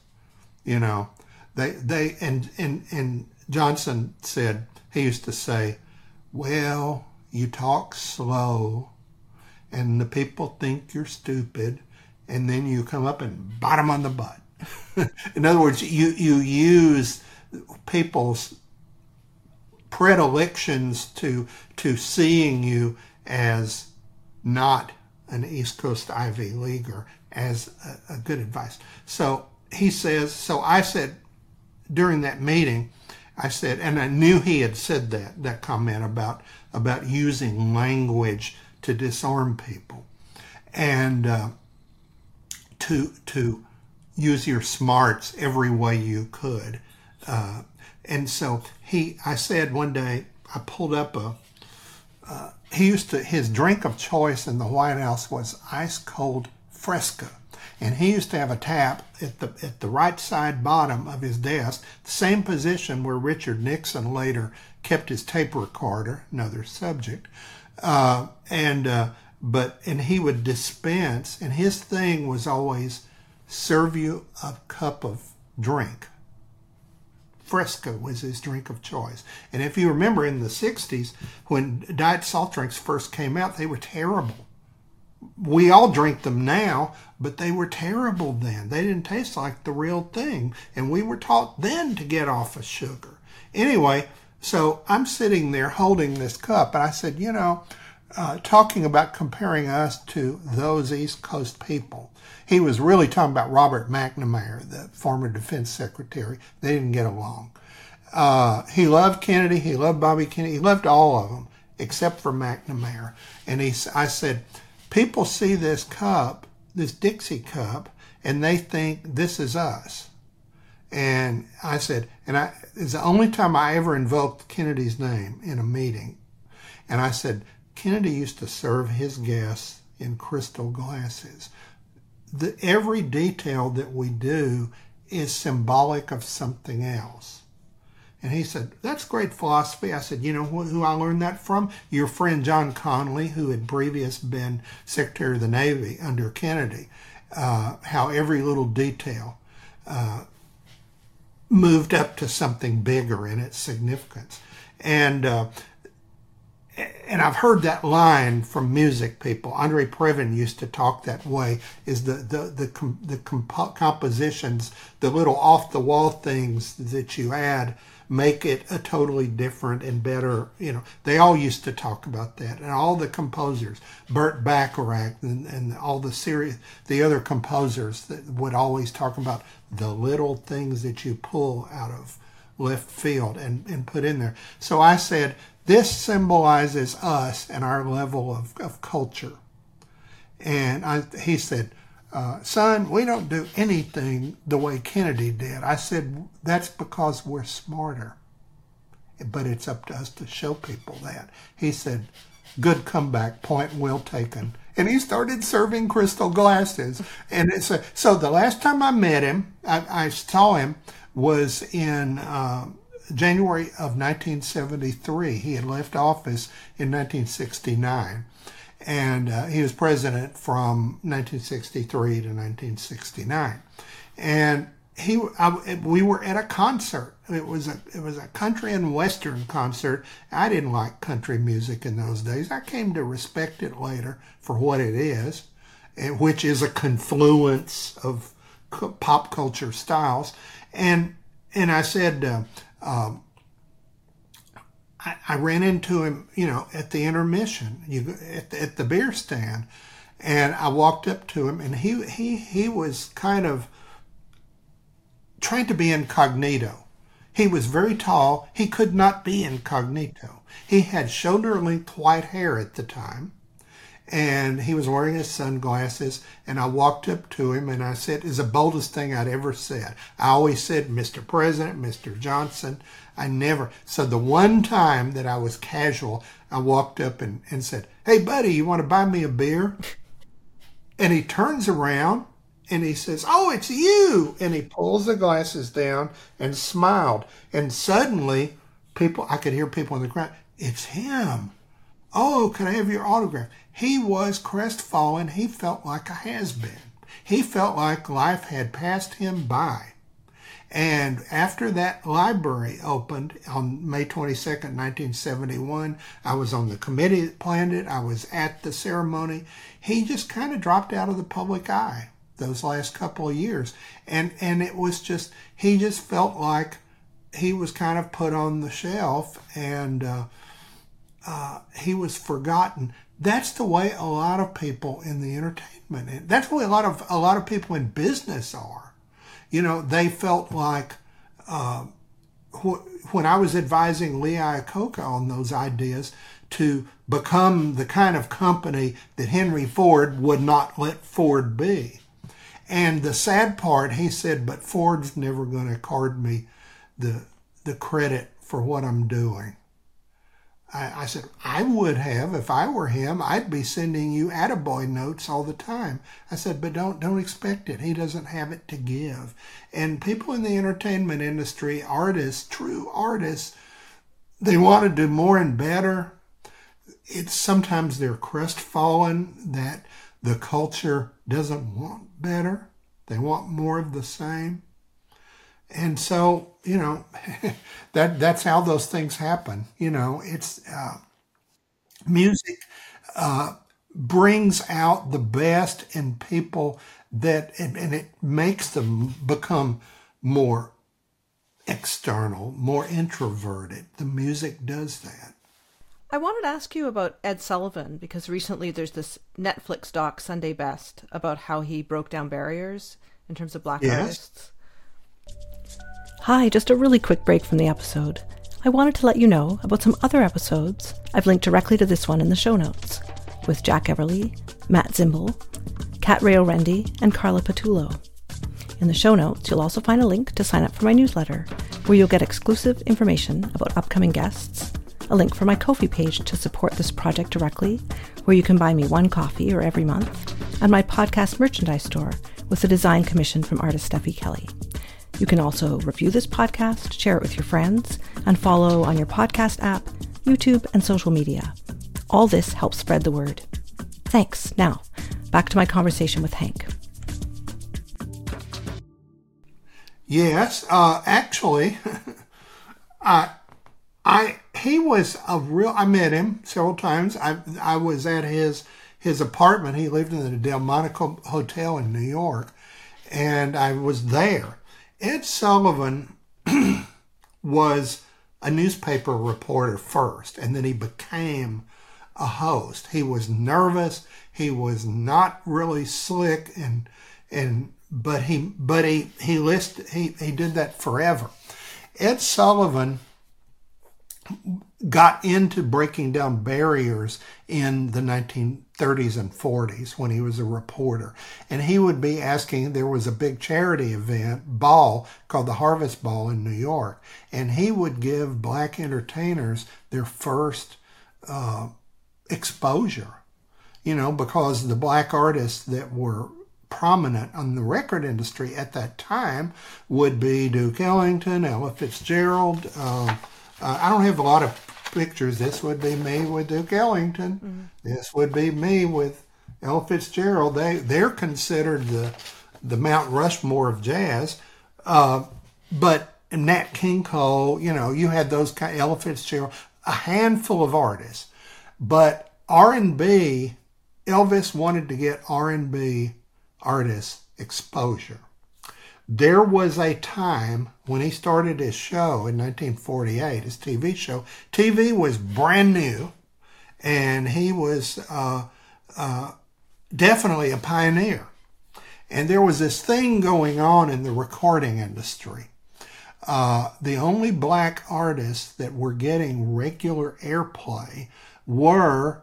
[SPEAKER 1] And Johnson said, he used to say, well, you talk slow and the people think you're stupid, and then you come up and bite them on the butt. In other words, you use people's predilections to seeing you as not an East Coast Ivy Leaguer as a good advice. So he says, so I said during that meeting, I said, and I knew he had said that comment about using language to disarm people, and to use your smarts every way you could. And so I said one day, I pulled up his drink of choice in the White House was ice cold Fresca. And he used to have a tap at the right side bottom of his desk, the same position where Richard Nixon later kept his tape recorder, another subject. And he would dispense, and his thing was always serve you a cup of drink. Fresca was his drink of choice. And if you remember in the 60s, when diet salt drinks first came out, they were terrible. We all drink them now, but they were terrible then. They didn't taste like the real thing. And we were taught then to get off of sugar. Anyway, so I'm sitting there holding this cup, and I said, talking about comparing us to those East Coast people. He was really talking about Robert McNamara, the former defense secretary. They didn't get along. He loved Kennedy. He loved Bobby Kennedy. He loved all of them except for McNamara. And I said, people see this cup, this Dixie cup, and they think this is us. And I said, it's the only time I ever invoked Kennedy's name in a meeting. And I said, Kennedy used to serve his guests in crystal glasses. Every detail that we do is symbolic of something else. And he said, that's great philosophy. I said, you know who I learned that from? Your friend John Connally, who had previously been Secretary of the Navy under Kennedy. How every little detail moved up to something bigger in its significance. And I've heard that line from music people. Andre Previn used to talk that way, is the compositions, the little off-the-wall things that you add make it a totally different and better, they all used to talk about that. And all the composers, Burt Bacharach and all the other composers that would always talk about the little things that you pull out of left field and put in there. So I said, this symbolizes us and our level of culture. And he said, son, we don't do anything the way Kennedy did. I said, that's because we're smarter. But it's up to us to show people that. He said, good comeback, point well taken. And he started serving crystal glasses. And so the last time I met him, I saw him, was in January of 1973. He had left office in 1969. And he was president from 1963 to 1969. And we were at a concert. It was a country and western concert. I didn't like country music in those days. I came to respect it later for what it is, which is a confluence of pop culture styles. And I said, I ran into him, at the intermission, at the beer stand, and I walked up to him, and he was kind of trying to be incognito. He was very tall. He could not be incognito. He had shoulder-length white hair at the time, and he was wearing his sunglasses, and I walked up to him, and I said, it's the boldest thing I'd ever said. I always said, Mr. President, Mr. Johnson. So the one time that I was casual, I walked up and said, hey, buddy, you want to buy me a beer? And he turns around and he says, oh, it's you. And he pulls the glasses down and smiled. And suddenly, I could hear people in the crowd, it's him. Oh, can I have your autograph? He was crestfallen. He felt like a has-been. He felt like life had passed him by. And after that library opened on May 22nd, 1971, I was on the committee that planned it. I was at the ceremony. He just kind of dropped out of the public eye those last couple of years. And it was just, he just felt like he was kind of put on the shelf and he was forgotten. That's the way a lot of people in the entertainment, and that's the way a lot of people in business are. They felt like when I was advising Lee Iacocca on those ideas to become the kind of company that Henry Ford would not let Ford be. And the sad part, he said, but Ford's never going to card me the credit for what I'm doing. I said, I would have. If I were him, I'd be sending you attaboy notes all the time. I said, but don't expect it. He doesn't have it to give. And people in the entertainment industry, artists, true artists, they want to do more and better. It's sometimes they're crestfallen that the culture doesn't want better. They want more of the same. And so, that's how those things happen. It's music brings out the best in people and it makes them become more external, more introverted. The music does that.
[SPEAKER 2] I wanted to ask you about Ed Sullivan because recently there's this Netflix doc, Sunday Best, about how he broke down barriers in terms of Black artists. Hi, just a really quick break from the episode. I wanted to let you know about some other episodes I've linked directly to this one in the show notes, with Jack Everly, Matt Zimble, Kat Rayo-Rendy, and Carla Patullo. In the show notes, you'll also find a link to sign up for my newsletter, where you'll get exclusive information about upcoming guests, a link for my Ko-fi page to support this project directly, where you can buy me one coffee or every month, and my podcast merchandise store with a design commission from artist Steffi Kelly. You can also review this podcast, share it with your friends, and follow on your podcast app, YouTube, and social media. All this helps spread the word. Thanks. Now, back to my conversation with Hank.
[SPEAKER 1] Yes, actually, he was a real. I met him several times. I was at his apartment. He lived in the Delmonico Hotel in New York, and I was there. Ed Sullivan was a newspaper reporter first, and then he became a host. He was nervous. He was not really slick, but he did that forever. Ed Sullivan got into breaking down barriers in the 1930s and 40s when he was a reporter. And he would be asking, there was a big charity ball called the Harvest Ball in New York. And he would give black entertainers their first exposure, because the black artists that were prominent on the record industry at that time would be Duke Ellington, Ella Fitzgerald. I don't have a lot of pictures. This would be me with Duke Ellington. Mm-hmm. This would be me with Ella Fitzgerald. They're considered the Mount Rushmore of jazz. But Nat King Cole, you had those kind of Ella Fitzgerald, a handful of artists. But R&B, Elvis wanted to get R&B artists exposure. There was a time when he started his show in 1948, his TV show. TV was brand new, and he was definitely a pioneer. And there was this thing going on in the recording industry. The only black artists that were getting regular airplay were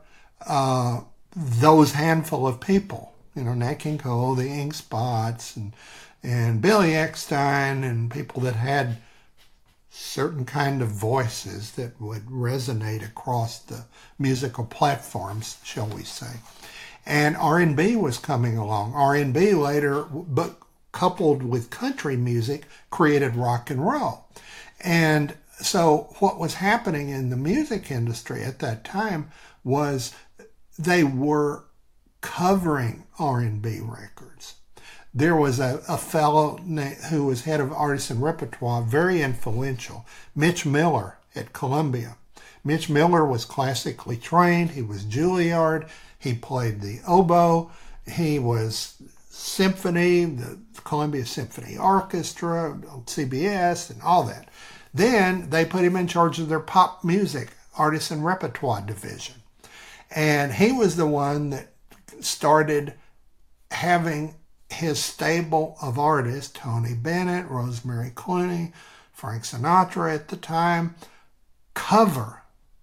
[SPEAKER 1] those handful of people. Nat King Cole, the Ink Spots, and Billy Eckstine, and people that had certain kind of voices that would resonate across the musical platforms, shall we say. And R&B was coming along. R&B later, but coupled with country music, created rock and roll. And so what was happening in the music industry at that time was they were covering R&B records. There was a fellow who was head of artists and repertoire, very influential, Mitch Miller at Columbia. Mitch Miller was classically trained. He was Juilliard. He played the oboe. He was symphony, the Columbia Symphony Orchestra, CBS, and all that. Then they put him in charge of their pop music artists and repertoire division. And he was the one that started having his stable of artists, Tony Bennett, Rosemary Clooney, Frank Sinatra at the time, cover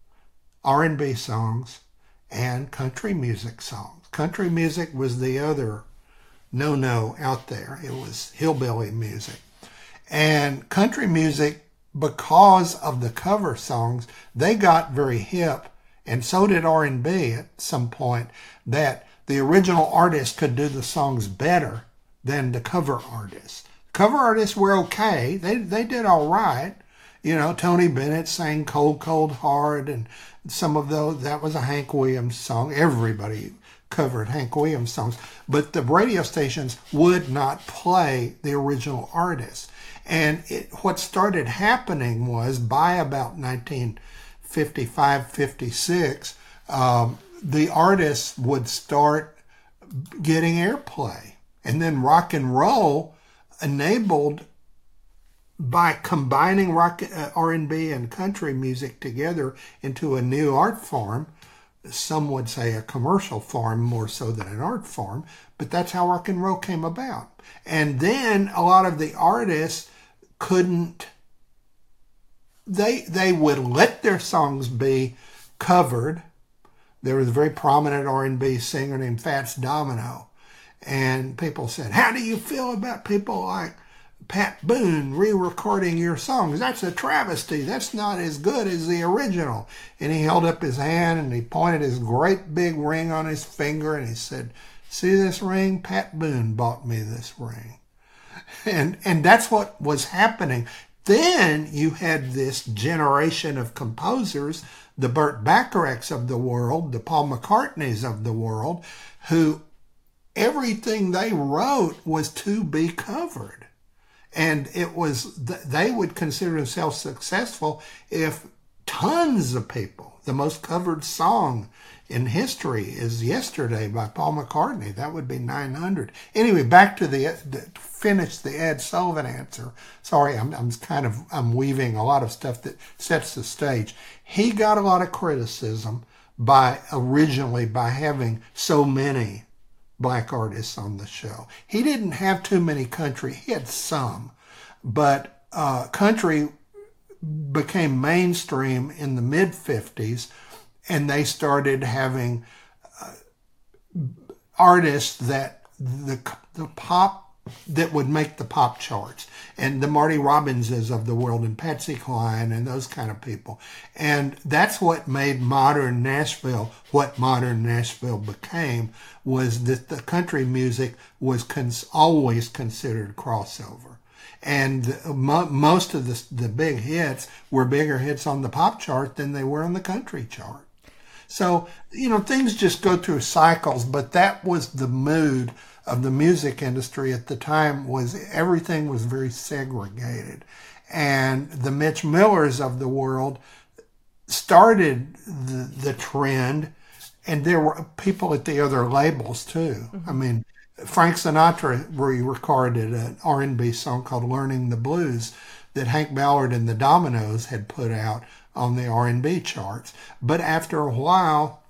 [SPEAKER 1] R&B songs and country music songs. Country music was the other no-no out there. It was hillbilly music. And country music, because of the cover songs, they got very hip, and so did R&B at some point, that the original artist could do the songs better than the cover artists. Cover artists were okay. They did all right. Tony Bennett sang Cold, Cold Heart, and some of those, that was a Hank Williams song. Everybody covered Hank Williams songs. But the radio stations would not play the original artists. And what started happening was, by about 1955, 56, the artists would start getting airplay. And then rock and roll enabled, by combining rock, R&B and country music together into a new art form. Some would say a commercial form more so than an art form, but that's how rock and roll came about. And then a lot of the artists couldn't, they would let their songs be covered, there was a very prominent R&B singer named Fats Domino. And people said, how do you feel about people like Pat Boone re-recording your songs? That's a travesty. That's not as good as the original. And he held up his hand and he pointed his great big ring on his finger and he said, see this ring? Pat Boone bought me this ring. And that's what was happening. Then you had this generation of composers, the Burt Bacharachs of the world, the Paul McCartneys of the world, who everything they wrote was to be covered. And it was, they would consider themselves successful if tons of people, the most covered song in history is Yesterday by Paul McCartney. That would be 900. Anyway, back to finish the Ed Sullivan answer. Sorry, I'm weaving a lot of stuff that sets the stage. He got a lot of criticism originally by having so many black artists on the show. He didn't have too many country. He had some, but country became mainstream in the mid-50s, and they started having artists that the pop that would make the pop charts, and the Marty Robbinses of the world, and Patsy Cline, and those kind of people. And that's what made modern Nashville what modern Nashville became, was that the country music was always considered crossover. And most of the big hits were bigger hits on the pop chart than they were on the country chart. So, things just go through cycles, but that was the mood of the music industry at the time. Was everything was very segregated. And the Mitch Millers of the world started the trend, and there were people at the other labels too. Mm-hmm. I mean, Frank Sinatra recorded an R&B song called Learning the Blues that Hank Ballard and the Dominoes had put out on the R&B charts. But after a while,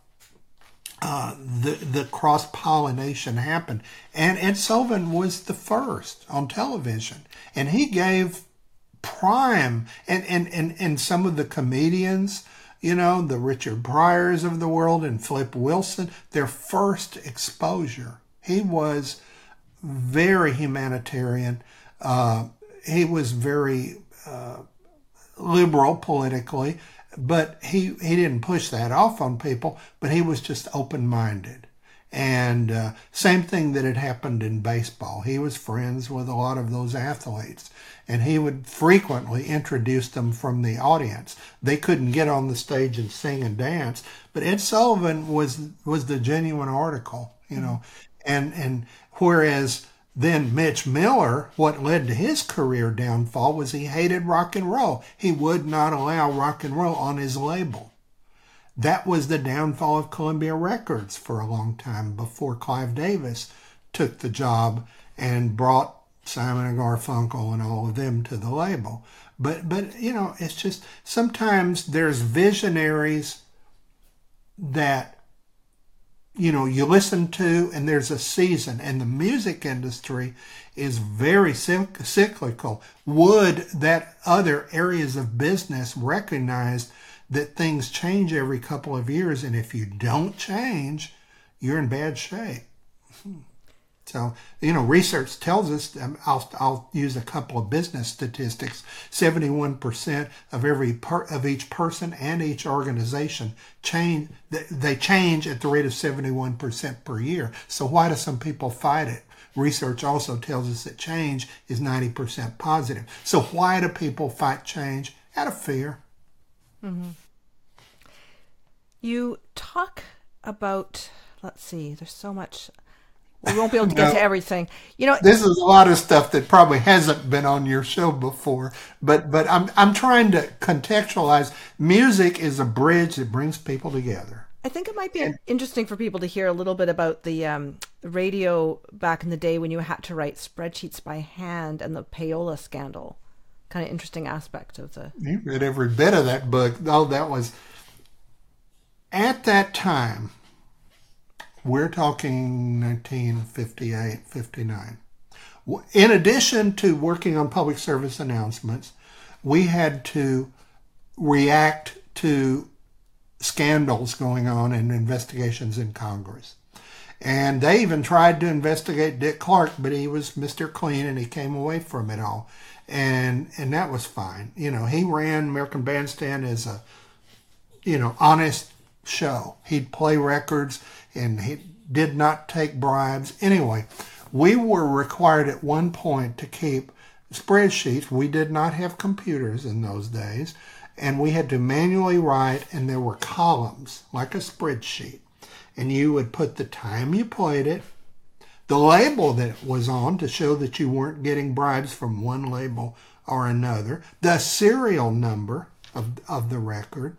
[SPEAKER 1] the cross-pollination happened. And Ed Sullivan was the first on television. And he gave prime, and some of the comedians, the Richard Pryors of the world and Flip Wilson, their first exposure. He was very humanitarian. He was very liberal politically, but he didn't push that off on people, but he was just open-minded. And same thing that had happened in baseball. He was friends with a lot of those athletes, and he would frequently introduce them from the audience. They couldn't get on the stage and sing and dance, but Ed Sullivan was the genuine article, and whereas then Mitch Miller, what led to his career downfall was he hated rock and roll. He would not allow rock and roll on his label. That was the downfall of Columbia Records for a long time before Clive Davis took the job and brought Simon and Garfunkel and all of them to the label. But it's just sometimes there's visionaries that you listen to, and there's a season, and the music industry is very cyclical. Would that other areas of business recognize that things change every couple of years, and if you don't change, you're in bad shape. So, research tells us, I'll use a couple of business statistics, 71% of each person and each organization change at the rate of 71% per year. So why do some people fight it? Research also tells us that change is 90% positive. So why do people fight change? Out of fear.
[SPEAKER 2] Mm-hmm. You talk about, let's see, there's so much. We won't be able to get to everything.
[SPEAKER 1] This is a lot of stuff that probably hasn't been on your show before, but I'm trying to contextualize. Music is a bridge that brings people together.
[SPEAKER 2] I think it might be interesting for people to hear a little bit about the radio back in the day when you had to write spreadsheets by hand, and the payola scandal. Kind of interesting aspect of the...
[SPEAKER 1] You read every bit of that book. Oh, that was... At that time... We're talking 1958, 59. In addition to working on public service announcements, we had to react to scandals going on and investigations in Congress. And they even tried to investigate Dick Clark, but he was Mr. Clean and he came away from it all. And that was fine. You know, he ran American Bandstand as a, you know, honest show. He'd play records and he did not take bribes. Anyway, we were required at one point to keep spreadsheets. We did not have computers in those days, and we had to manually write, and there were columns like a spreadsheet, and you would put the time you played it, the label that it was on to show that you weren't getting bribes from one label or another, the serial number of the record.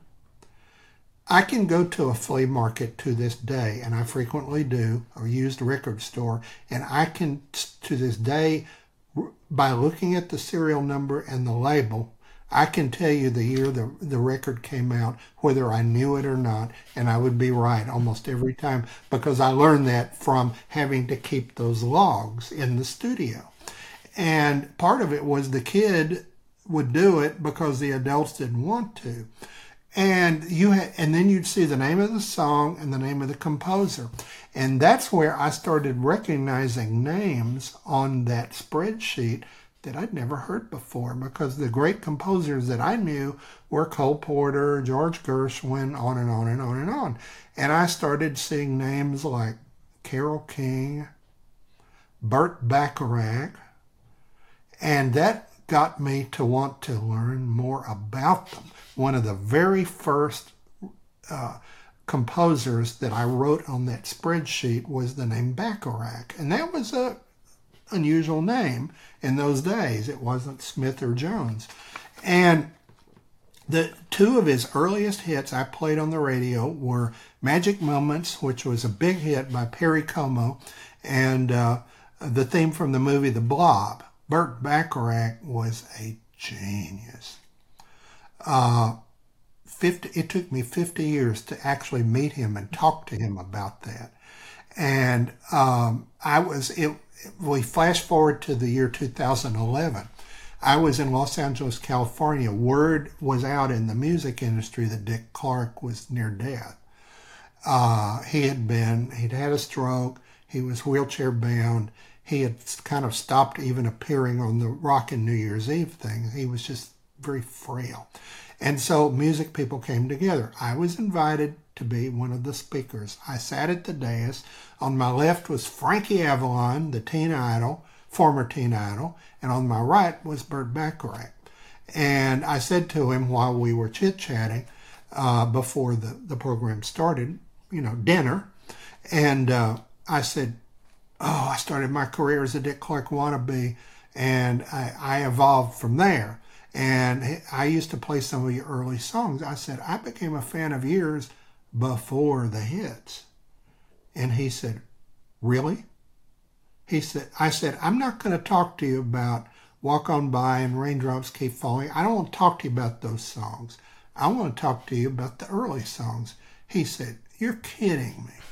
[SPEAKER 1] I can go to a flea market to this day, and I frequently do, or used record store, and I can, to this day, by looking at the serial number and the label, I can tell you the year the record came out, whether I knew it or not, and I would be right almost every time because I learned that from having to keep those logs in the studio. And part of it was the kid would do it because the adults didn't want to. And then you'd see the name of the song and the name of the composer. And that's where I started recognizing names on that spreadsheet that I'd never heard before, because the great composers that I knew were Cole Porter, George Gershwin, on and on and on and on. And I started seeing names like Carole King, Burt Bacharach, and that got me to want to learn more about them. One of the very first composers that I wrote on that spreadsheet was the name Bacharach, and that was a unusual name in those days. It wasn't Smith or Jones. And the two of his earliest hits I played on the radio were Magic Moments, which was a big hit by Perry Como, and the theme from the movie The Blob. Burt Bacharach was a genius. It took me 50 years to actually meet him and talk to him about that. And we flash forward to the year 2011. I was in Los Angeles, California. Word was out in the music industry that Dick Clark was near death. He'd had a stroke. He was wheelchair bound. He had kind of stopped even appearing on the Rockin' New Year's Eve thing. He was just very frail. And so music people came together. I was invited to be one of the speakers. I sat at the dais. On my left was Frankie Avalon, the teen idol, former teen idol, and on my right was Burt Bacharach. And I said to him while we were chit-chatting before the program started, dinner, and I said, I started my career as a Dick Clark wannabe, and I evolved from there. And I used to play some of your early songs. I said, I became a fan of yours before the hits. And he said, really? I said, I'm not going to talk to you about Walk On By and Raindrops Keep Falling. I don't want to talk to you about those songs. I want to talk to you about the early songs. He said, you're kidding me.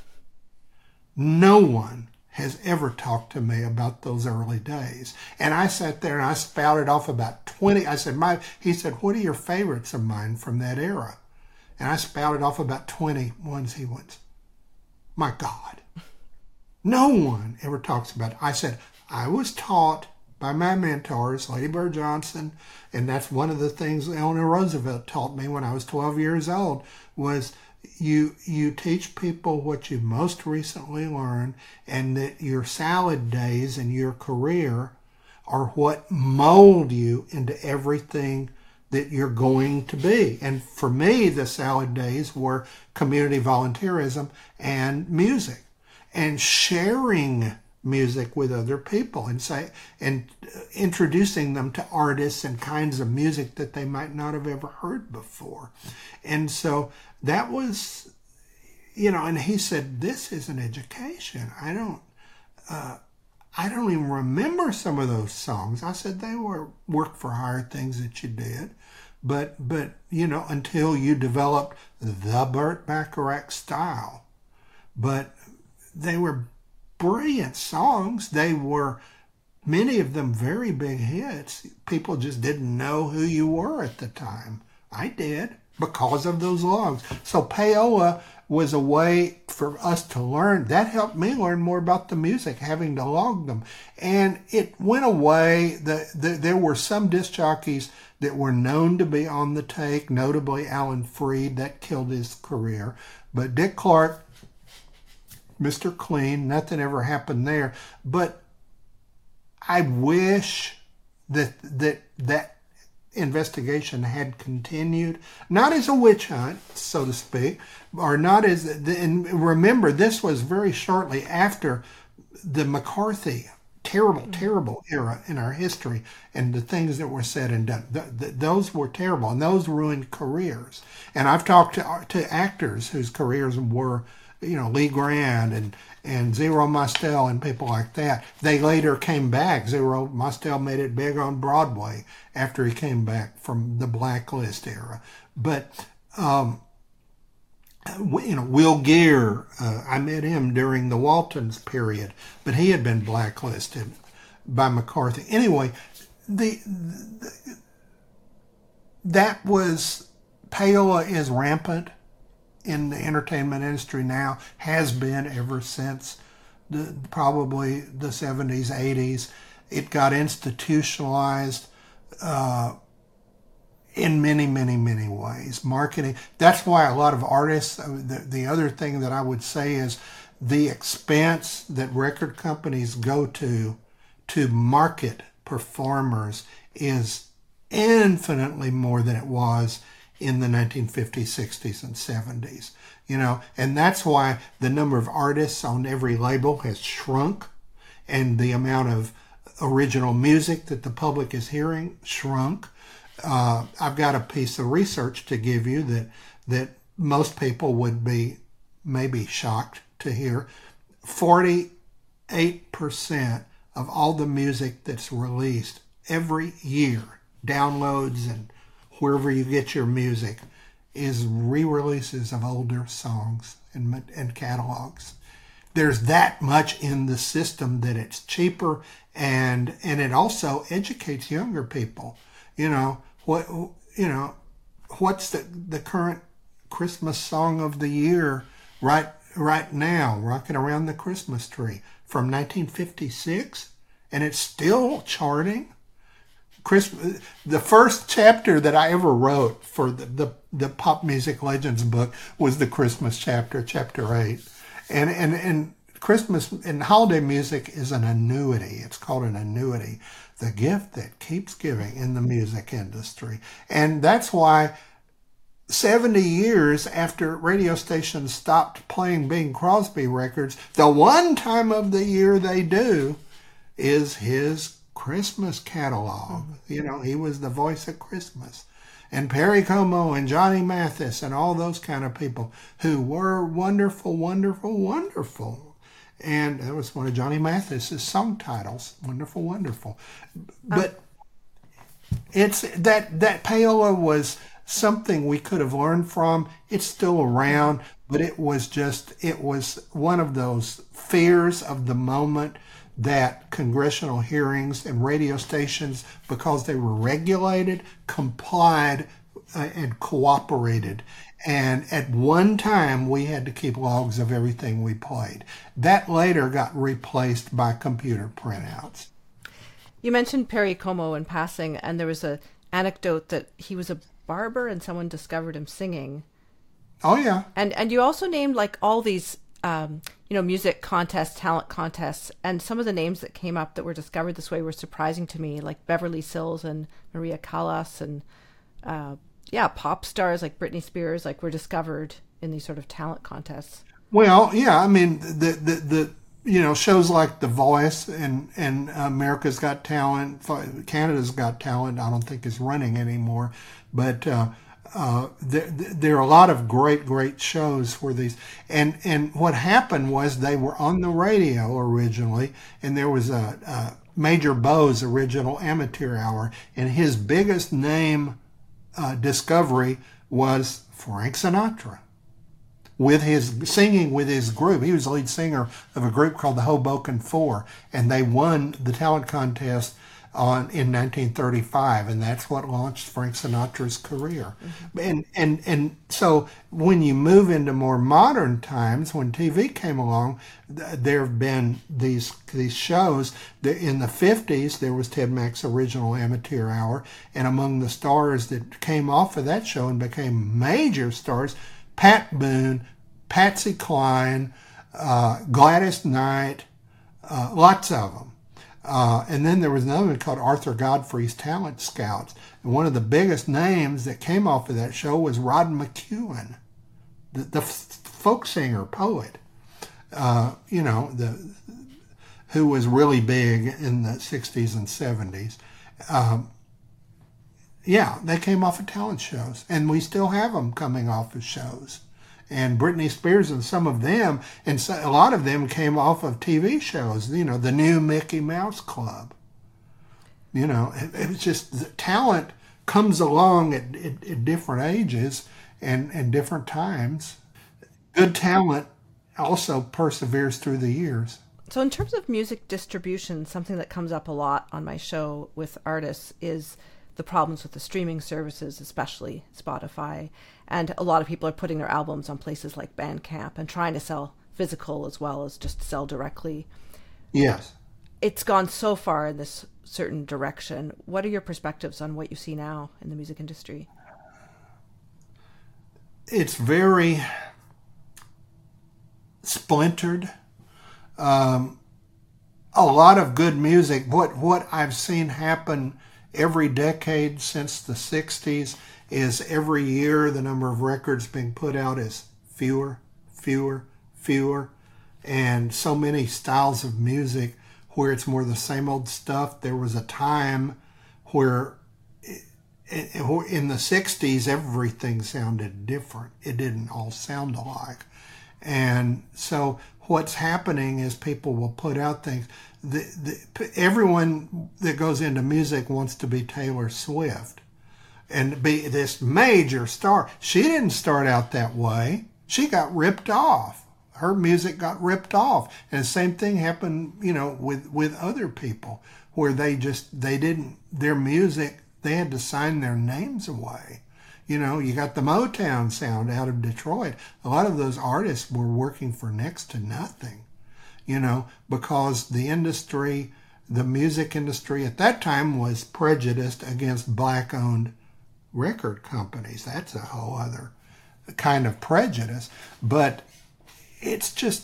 [SPEAKER 1] No one has ever talked to me about those early days. And I sat there and I spouted off about 20. I said, he said, what are your favorites of mine from that era? And I spouted off about 20 ones. He went, my God, no one ever talks about it. I said, I was taught by my mentors, Lady Bird Johnson, and that's one of the things Eleanor Roosevelt taught me when I was 12 years old, was you teach people what you most recently learned, and that your salad days and your career are what mold you into everything that you're going to be. And for me, the salad days were community volunteerism and music, and sharing music with other people, and introducing them to artists and kinds of music that they might not have ever heard before. And so that was, and he said, this is an education. I don't even remember some of those songs. I said, they were work for hire things that you did. But until you developed the Burt Bacharach style. But they were brilliant songs. They were, many of them, very big hits. People just didn't know who you were at the time. I did. because of those logs. So payola was a way for us to learn. That helped me learn more about the music, having to log them. And it went away. There were some disc jockeys that were known to be on the take, notably Alan Freed. That killed his career. But Dick Clark, Mr. Clean, nothing ever happened there. But I wish that investigation had continued, not as a witch hunt, so to speak, or not as, and remember, this was very shortly after the McCarthy terrible era in our history, and the things that were said and done. Those were terrible, and those ruined careers. And I've talked to actors whose careers were, Lee Grand and Zero Mostel and people like that. They later came back. Zero Mostel made it big on Broadway after he came back from the Blacklist era. But, Will Geer, I met him during the Waltons period, but he had been blacklisted by McCarthy. Anyway, that was, payola is rampant in the entertainment industry now, has been ever since probably the 70s, 80s. It got institutionalized in many, many, many ways. Marketing. That's why a lot of artists, the other thing that I would say is the expense that record companies go to market performers is infinitely more than it was in the 1950s, 60s, and 70s, and that's why the number of artists on every label has shrunk, and the amount of original music that the public is hearing shrunk. I've got a piece of research to give you that most people would be maybe shocked to hear. 48% of all the music that's released every year, downloads and wherever you get your music, is re-releases of older songs and catalogs. There's that much in the system that it's cheaper, and it also educates younger people. What's the current Christmas song of the year right now, rocking around the Christmas tree, from 1956, and it's still charting. The first chapter that I ever wrote for the Pop Music Legends book was the Christmas chapter, chapter 8. And Christmas and holiday music is an annuity. It's called an annuity, the gift that keeps giving in the music industry. And that's why 70 years after radio stations stopped playing Bing Crosby records, the one time of the year they do is his Christmas catalog. He was the voice of Christmas. And Perry Como and Johnny Mathis and all those kind of people who were wonderful, wonderful, wonderful. And that was one of Johnny Mathis's song titles, Wonderful, Wonderful. But it's that payola was something we could have learned from. It's still around, but it was one of those fears of the moment that congressional hearings and radio stations, because they were regulated, complied and cooperated. And at one time, we had to keep logs of everything we played. That later got replaced by computer printouts.
[SPEAKER 2] You mentioned Perry Como in passing, and there was an anecdote that he was a barber and someone discovered him singing.
[SPEAKER 1] Oh, yeah.
[SPEAKER 2] And you also named like all these music contests, talent contests, and some of the names that came up that were discovered this way were surprising to me, like Beverly Sills and Maria Callas, and pop stars like Britney Spears, like were discovered in these sort of talent contests.
[SPEAKER 1] Well, yeah, I mean the shows like The Voice and America's Got Talent, Canada's Got Talent, I don't think is running anymore, but there are a lot of great shows for these, and what happened was they were on the radio originally, and there was a Major Bowes original amateur hour, and his biggest name discovery was Frank Sinatra, with his singing with his group. He was the lead singer of a group called the Hoboken Four, and they won the talent contest in 1935, and that's what launched Frank Sinatra's career. And so when you move into more modern times, when TV came along, there have been these shows. In the 50s, there was Ted Mack's original Amateur Hour, and among the stars that came off of that show and became major stars, Pat Boone, Patsy Cline, Gladys Knight, lots of them. And then there was another one called Arthur Godfrey's Talent Scouts. And one of the biggest names that came off of that show was Rod McEwen, the folk singer, poet, who was really big in the 60s and 70s. They came off of talent shows, and we still have them coming off of shows. And Britney Spears and some of them, and a lot of them came off of TV shows, the new Mickey Mouse Club. It was just the talent comes along at different ages and different times. Good talent also perseveres through the years.
[SPEAKER 2] So in terms of music distribution, something that comes up a lot on my show with artists is the problems with the streaming services, especially Spotify. And a lot of people are putting their albums on places like Bandcamp and trying to sell physical as well as just sell directly.
[SPEAKER 1] Yes.
[SPEAKER 2] It's gone so far in this certain direction. What are your perspectives on what you see now in the music industry?
[SPEAKER 1] It's very splintered. A lot of good music. What I've seen happen every decade since the 60s is every year the number of records being put out is fewer, and so many styles of music where it's more the same old stuff. There was a time where in the 60s everything sounded different. It didn't all sound alike. And so what's happening is people will put out things. Everyone that goes into music wants to be Taylor Swift and be this major star. She didn't start out that way. She got ripped off. Her music got ripped off. And the same thing happened, with other people where their music, they had to sign their names away. You got the Motown sound out of Detroit. A lot of those artists were working for next to nothing, because the music industry at that time was prejudiced against black-owned record companies. That's a whole other kind of prejudice. But it's just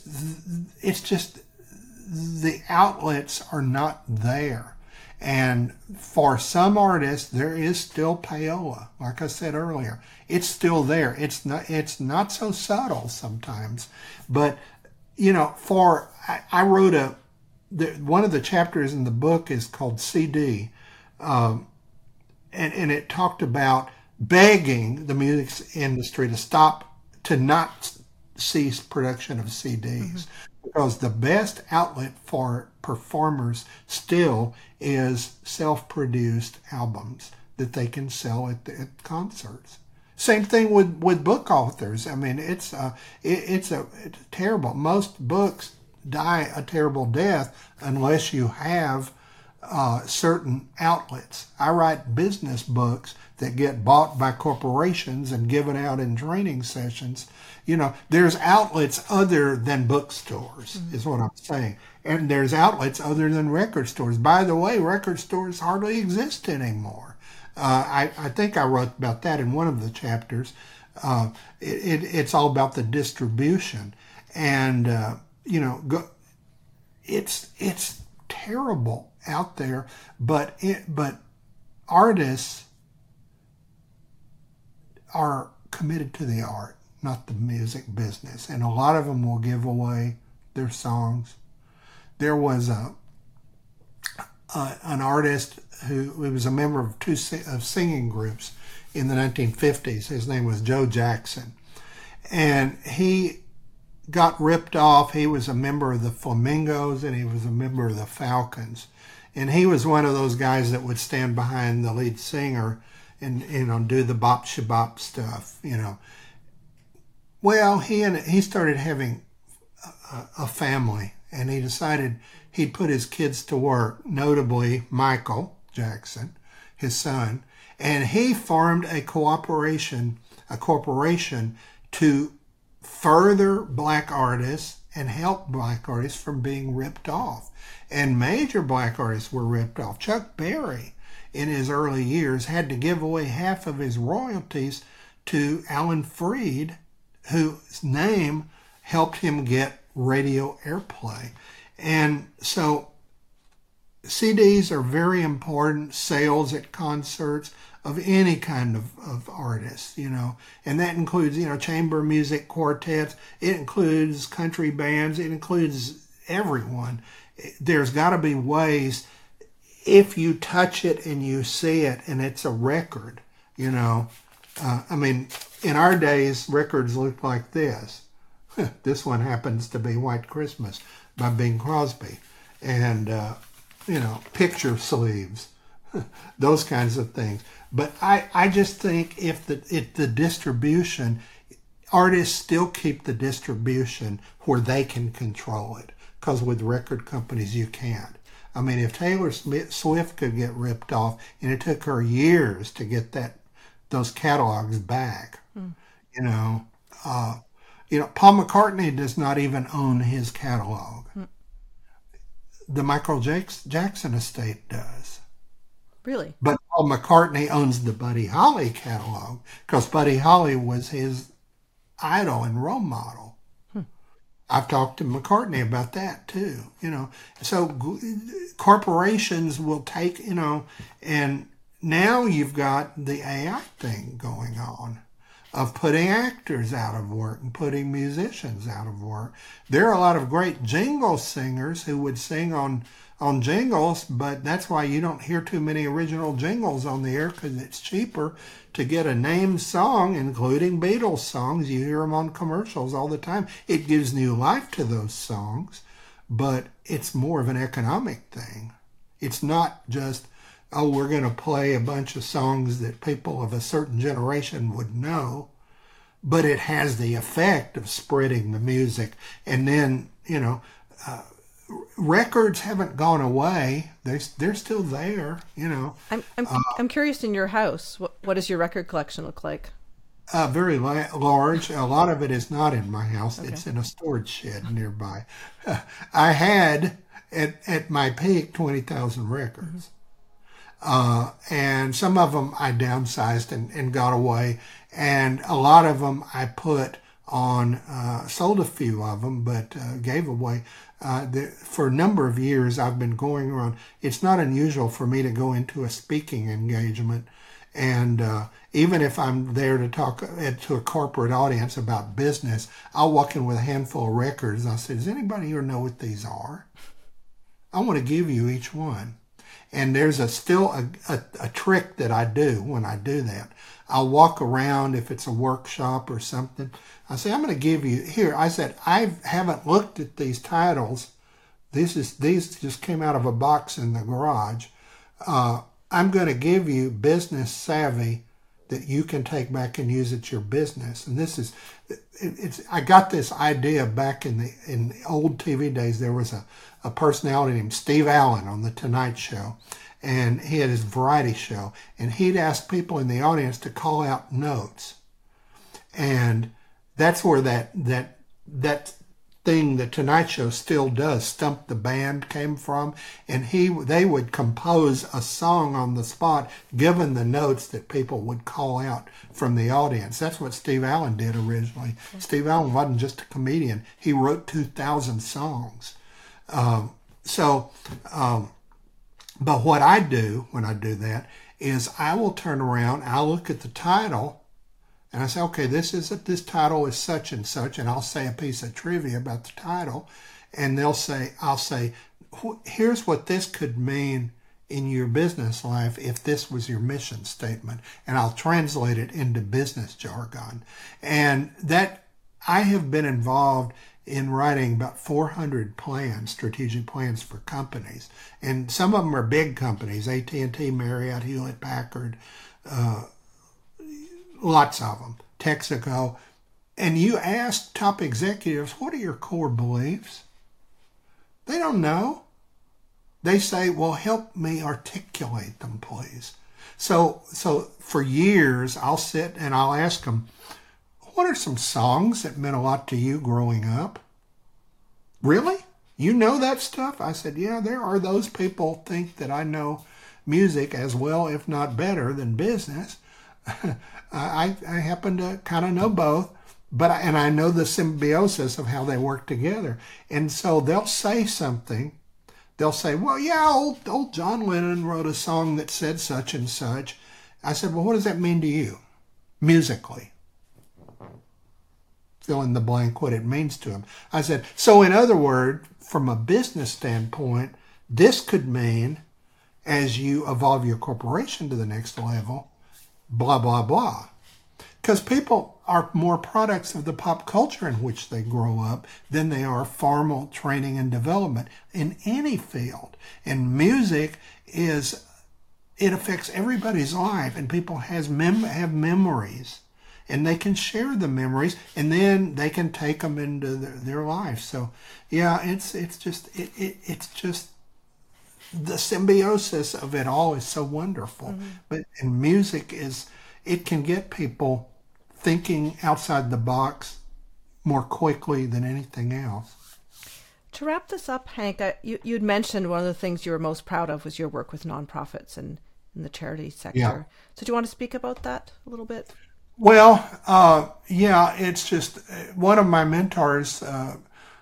[SPEAKER 1] the outlets are not there. And for some artists, there is still payola. Like I said earlier, it's still there. It's not so subtle sometimes. But, I wrote one of the chapters in the book is called CD. And it talked about begging the music industry to not cease production of CDs, because the best outlet for performers still is self-produced albums that they can sell at concerts. Same thing with book authors. I mean, it's terrible. Most books die a terrible death unless you have certain outlets. I write business books that get bought by corporations and given out in training sessions. There's outlets other than bookstores, is what I'm saying. And there's outlets other than record stores. By the way, record stores hardly exist anymore. I think I wrote about that in one of the chapters. It's all about the distribution. And, it's terrible out there, but artists are committed to the art, not the music business, and a lot of them will give away their songs. There was an artist who was a member of two singing groups in the 1950s. His name was Joe Jackson, and he got ripped off. He was a member of the Flamingos and he was a member of the Falcons. And he was one of those guys that would stand behind the lead singer and do the bop shabop stuff, Well, he started having a family, and he decided he'd put his kids to work, notably Michael, Jackson, his son, and he formed a corporation to further black artists and help black artists from being ripped off. And major black artists were ripped off. Chuck Berry, in his early years, had to give away half of his royalties to Alan Freed, whose name helped him get radio airplay. And so CDs are very important, sales at concerts of any kind of artists, and that includes, chamber music quartets, it includes country bands, it includes everyone. There's got to be ways, if you touch it and you see it and it's a record, in our days, records looked like this. This one happens to be White Christmas by Bing Crosby. And, picture sleeves, those kinds of things. But I just think if the distribution, artists still keep the distribution where they can control it. Because with record companies, you can't. If Taylor Swift could get ripped off, and it took her years to get those catalogs back, Paul McCartney does not even own his catalog. The Michael Jackson estate does.
[SPEAKER 2] Really?
[SPEAKER 1] But Paul McCartney owns the Buddy Holly catalog because Buddy Holly was his idol and role model. I've talked to McCartney about that too, So corporations will take, and now you've got the AI thing going on of putting actors out of work and putting musicians out of work. There are a lot of great jingle singers who would sing on jingles, but that's why you don't hear too many original jingles on the air, because it's cheaper to get a named song, including Beatles songs. You hear them on commercials all the time. It gives new life to those songs, but it's more of an economic thing. It's not just, we're going to play a bunch of songs that people of a certain generation would know, but it has the effect of spreading the music. And then, records haven't gone away. They're still there,
[SPEAKER 2] I'm curious, in your house, what does your record collection look like?
[SPEAKER 1] Very large. A lot of it is not in my house.
[SPEAKER 2] Okay.
[SPEAKER 1] It's in a storage shed nearby. I had, at my peak, 20,000 records. And some of them I downsized and got away. And a lot of them I put on, sold a few of them, but gave away. For a number of years, I've been going around. It's not unusual for me to go into a speaking engagement, and even if I'm there to talk to a corporate audience about business, I'll walk in with a handful of records. I'll say, does anybody here know what these are? I want to give you each one. And there's still a trick that I do when I do that. I'll walk around if it's a workshop or something. I say, I'm going to give you, here, I said, I haven't looked at these titles. These just came out of a box in the garage. I'm going to give you Business Savvy that you can take back and use at your business. And this is, I got this idea back in the old TV days. There was a personality named Steve Allen on The Tonight Show, and he had his variety show, and he'd ask people in the audience to call out notes. And that's where that thing The Tonight Show still does, Stump the Band, came from. And they would compose a song on the spot, given the notes that people would call out from the audience. That's what Steve Allen did originally. Okay. Steve Allen wasn't just a comedian. He wrote 2,000 songs. But what I do when I do that is I will turn around, I'll look at the title, and I say, okay, this title is such and such, and I'll say a piece of trivia about the title, and I'll say, here's what this could mean in your business life if this was your mission statement, and I'll translate it into business jargon. And that, I have been involved in writing about 400 plans, strategic plans for companies. And some of them are big companies, AT&T, Marriott, Hewlett-Packard, lots of them, Texaco. And you ask top executives, what are your core beliefs? They don't know. they say, well, help me articulate them, please. So for years, I'll sit and I'll ask them, what are some songs that meant a lot to you growing up? Really? You know that stuff? I said, yeah, there are those people think that I know music as well, if not better, than business. I happen to kind of know both, and I know the symbiosis of how they work together. And so they'll say something. They'll say, well, yeah, old John Lennon wrote a song that said such and such. I said, well, what does that mean to you musically? Fill in the blank what it means to him. I said, so in other words, from a business standpoint, this could mean as you evolve your corporation to the next level, blah, blah, blah. Because people are more products of the pop culture in which they grow up than they are formal training and development in any field. And music it affects everybody's life, and people have memories. And they can share the memories, and then they can take them into their life. So, yeah, it's just the symbiosis of it all is so wonderful. Mm-hmm. And music it can get people thinking outside the box more quickly than anything else.
[SPEAKER 2] To wrap this up, Hank, you'd mentioned one of the things you were most proud of was your work with nonprofits and in the charity sector.
[SPEAKER 1] Yeah.
[SPEAKER 2] So do you want to speak about that a little bit?
[SPEAKER 1] Well, yeah, it's just one of my mentors, a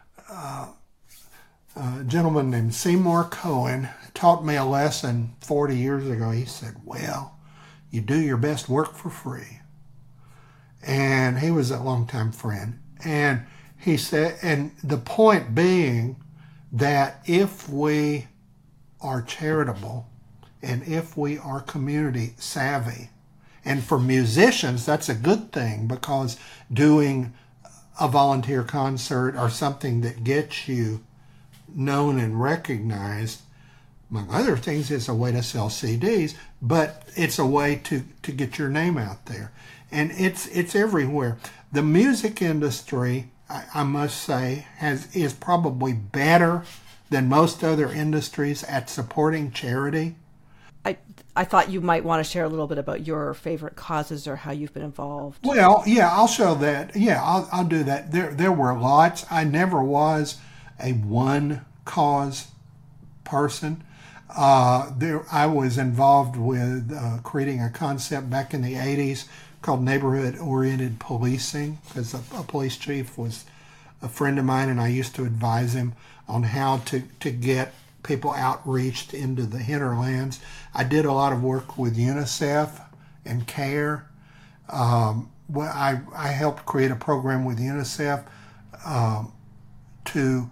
[SPEAKER 1] gentleman named Seymour Cohen, taught me a lesson 40 years ago. He said, well, you do your best work for free. And he was a longtime friend. And he said, and the point being that if we are charitable and if we are community savvy, and for musicians, that's a good thing, because doing a volunteer concert or something that gets you known and recognized, among other things, is a way to sell CDs, but it's a way to get your name out there. And it's everywhere. The music industry, I must say, is probably better than most other industries at supporting charity.
[SPEAKER 2] I thought you might want to share a little bit about your favorite causes or how you've been involved.
[SPEAKER 1] Well, yeah, I'll show that. Yeah, I'll do that. There were lots. I never was a one cause person. I was involved with creating a concept back in the 80s called neighborhood-oriented policing, because a police chief was a friend of mine, and I used to advise him on how to get people outreached into the hinterlands. I did a lot of work with UNICEF and CARE. I helped create a program with UNICEF to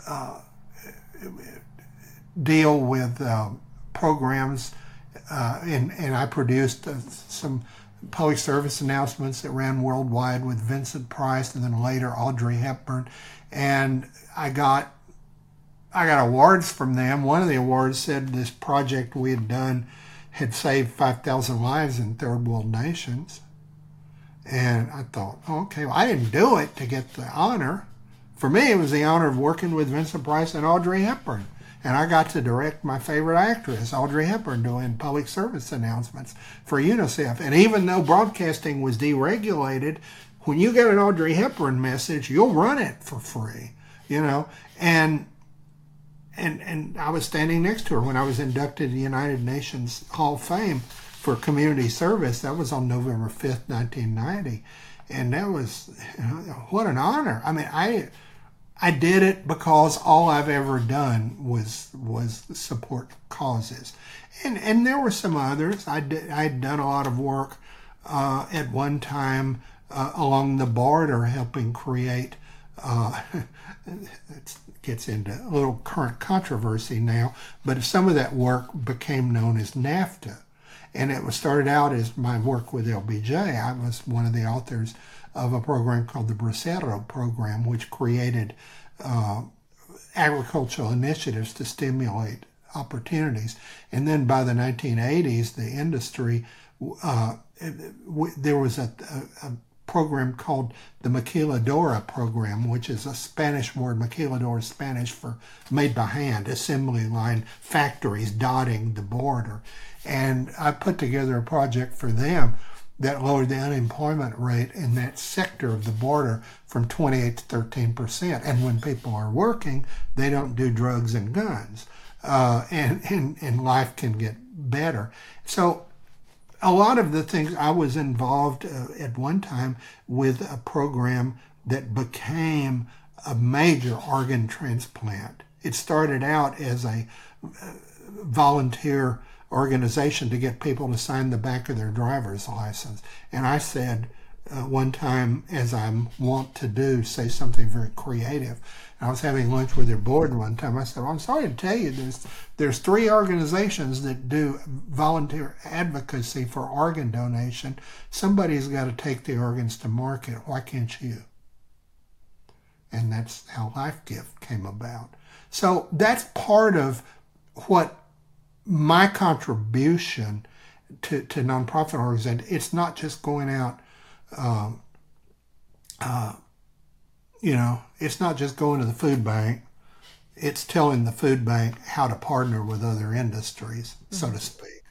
[SPEAKER 1] deal with programs, and I produced some public service announcements that ran worldwide with Vincent Price and then later Audrey Hepburn, and I got awards from them. One of the awards said this project we had done had saved 5,000 lives in third world nations. And I thought, okay, well, I didn't do it to get the honor. For me, it was the honor of working with Vincent Price and Audrey Hepburn. And I got to direct my favorite actress, Audrey Hepburn, doing public service announcements for UNICEF. And even though broadcasting was deregulated, when you get an Audrey Hepburn message, you'll run it for free, And I was standing next to her when I was inducted to the United Nations Hall of Fame for community service. That was on November 5th, 1990. And that was, what an honor. I mean, I did it because all I've ever done was support causes. And there were some others. I'd done a lot of work at one time along the border, helping create, it gets into a little current controversy now, but some of that work became known as NAFTA. And it was started out as my work with LBJ. I was one of the authors of a program called the Bracero Program, which created agricultural initiatives to stimulate opportunities. And then by the 1980s, the industry, there was a program called the Maquiladora program, which is a Spanish word. Maquiladora is Spanish for made by hand, assembly line factories dotting the border. And I put together a project for them that lowered the unemployment rate in that sector of the border from 28 to 13%. And when people are working, they don't do drugs and guns. And life can get better. So a lot of the things, I was involved at one time with a program that became a major organ transplant. It started out as a volunteer organization to get people to sign the back of their driver's license. And I said one time, as I'm wont to do, say something very creative. I was having lunch with their board one time. I said, well, I'm sorry to tell you, there's 3 organizations that do volunteer advocacy for organ donation. Somebody's got to take the organs to market. Why can't you? And that's how LifeGift came about. So that's part of what my contribution to nonprofit organizations. It's not just going out, it's not just going to the food bank. It's telling the food bank how to partner with other industries, so to speak.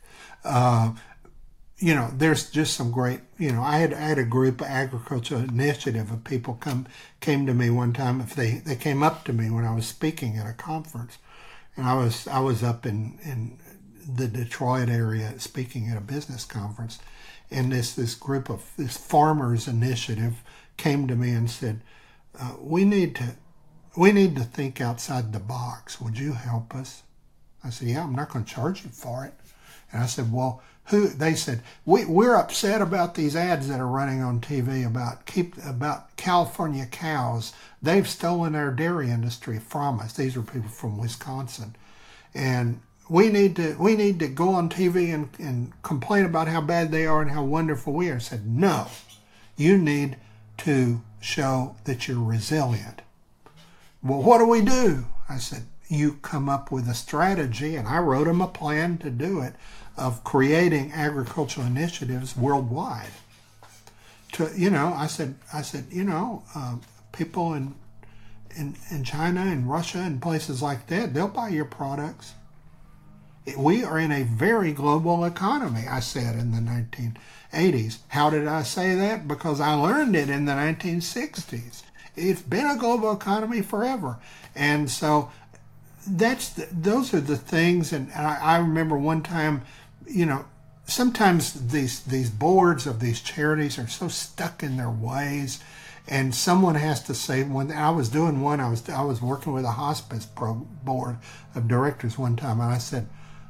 [SPEAKER 1] There's just some great, I had a group, agricultural initiative of people came to me one time. If they came up to me when I was speaking at a conference, and I was up in the Detroit area speaking at a business conference, and this group of this farmers initiative came to me and said, we need to think outside the box. Would you help us? I said, yeah, I'm not going to charge you for it. And I said, well, they said, we're upset about these ads that are running on TV about California cows. They've stolen our dairy industry from us. These are people from Wisconsin. And we need to go on TV and complain about how bad they are and how wonderful we are. I said, no, you need to show that you're resilient. Well, what do we do? I said, you come up with a strategy, and I wrote them a plan to do it, of creating agricultural initiatives worldwide. I said, people in China and Russia and places like that, they'll buy your products. We are in a very global economy, I said in the 1980s. How did I say that? Because I learned it in the 1960s. It's been a global economy forever. And so those are the things. And I remember one time, sometimes these boards of these charities are so stuck in their ways, and someone has to say, when I was doing one, I was working with a hospice board of directors one time, and I said,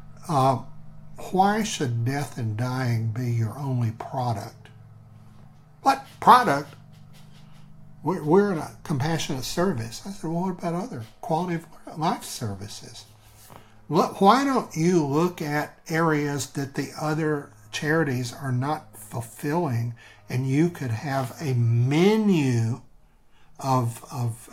[SPEAKER 1] why should death and dying be your only product? What product? We're in a compassionate service. I said, well, what about other quality of life services? Why don't you look at areas that the other charities are not fulfilling, and you could have a menu of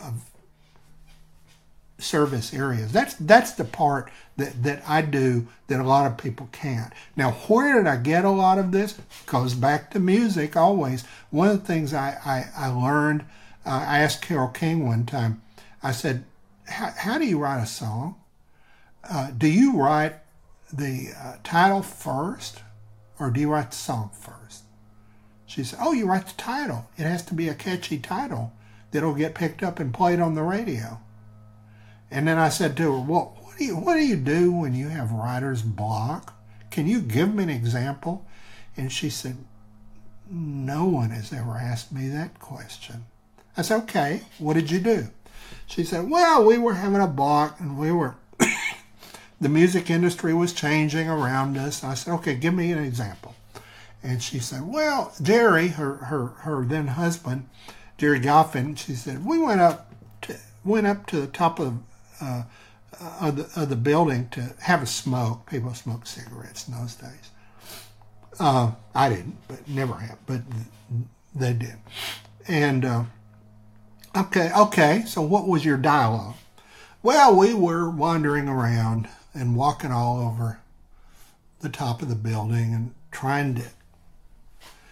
[SPEAKER 1] service areas? That's the part that I do that a lot of people can't. Now, where did I get a lot of this? Goes back to music always. One of the things I learned, I asked Carole King one time, I said, how do you write a song? Do you write the title first, or do you write the song first? She said, oh, you write the title. It has to be a catchy title that'll get picked up and played on the radio. And then I said to her, well, what do you do when you have writer's block? Can you give me an example? And she said, no one has ever asked me that question. I said, okay, what did you do? She said, well, we were having a block, and the music industry was changing around us. I said, okay, give me an example. And she said, well, Jerry, her then husband, Jerry Goffin, she said, we went up to the top of the building to have a smoke. People smoked cigarettes in those days. I didn't, but never have, but they did. And okay, so what was your dialogue? Well, we were wandering around and walking all over the top of the building and trying to,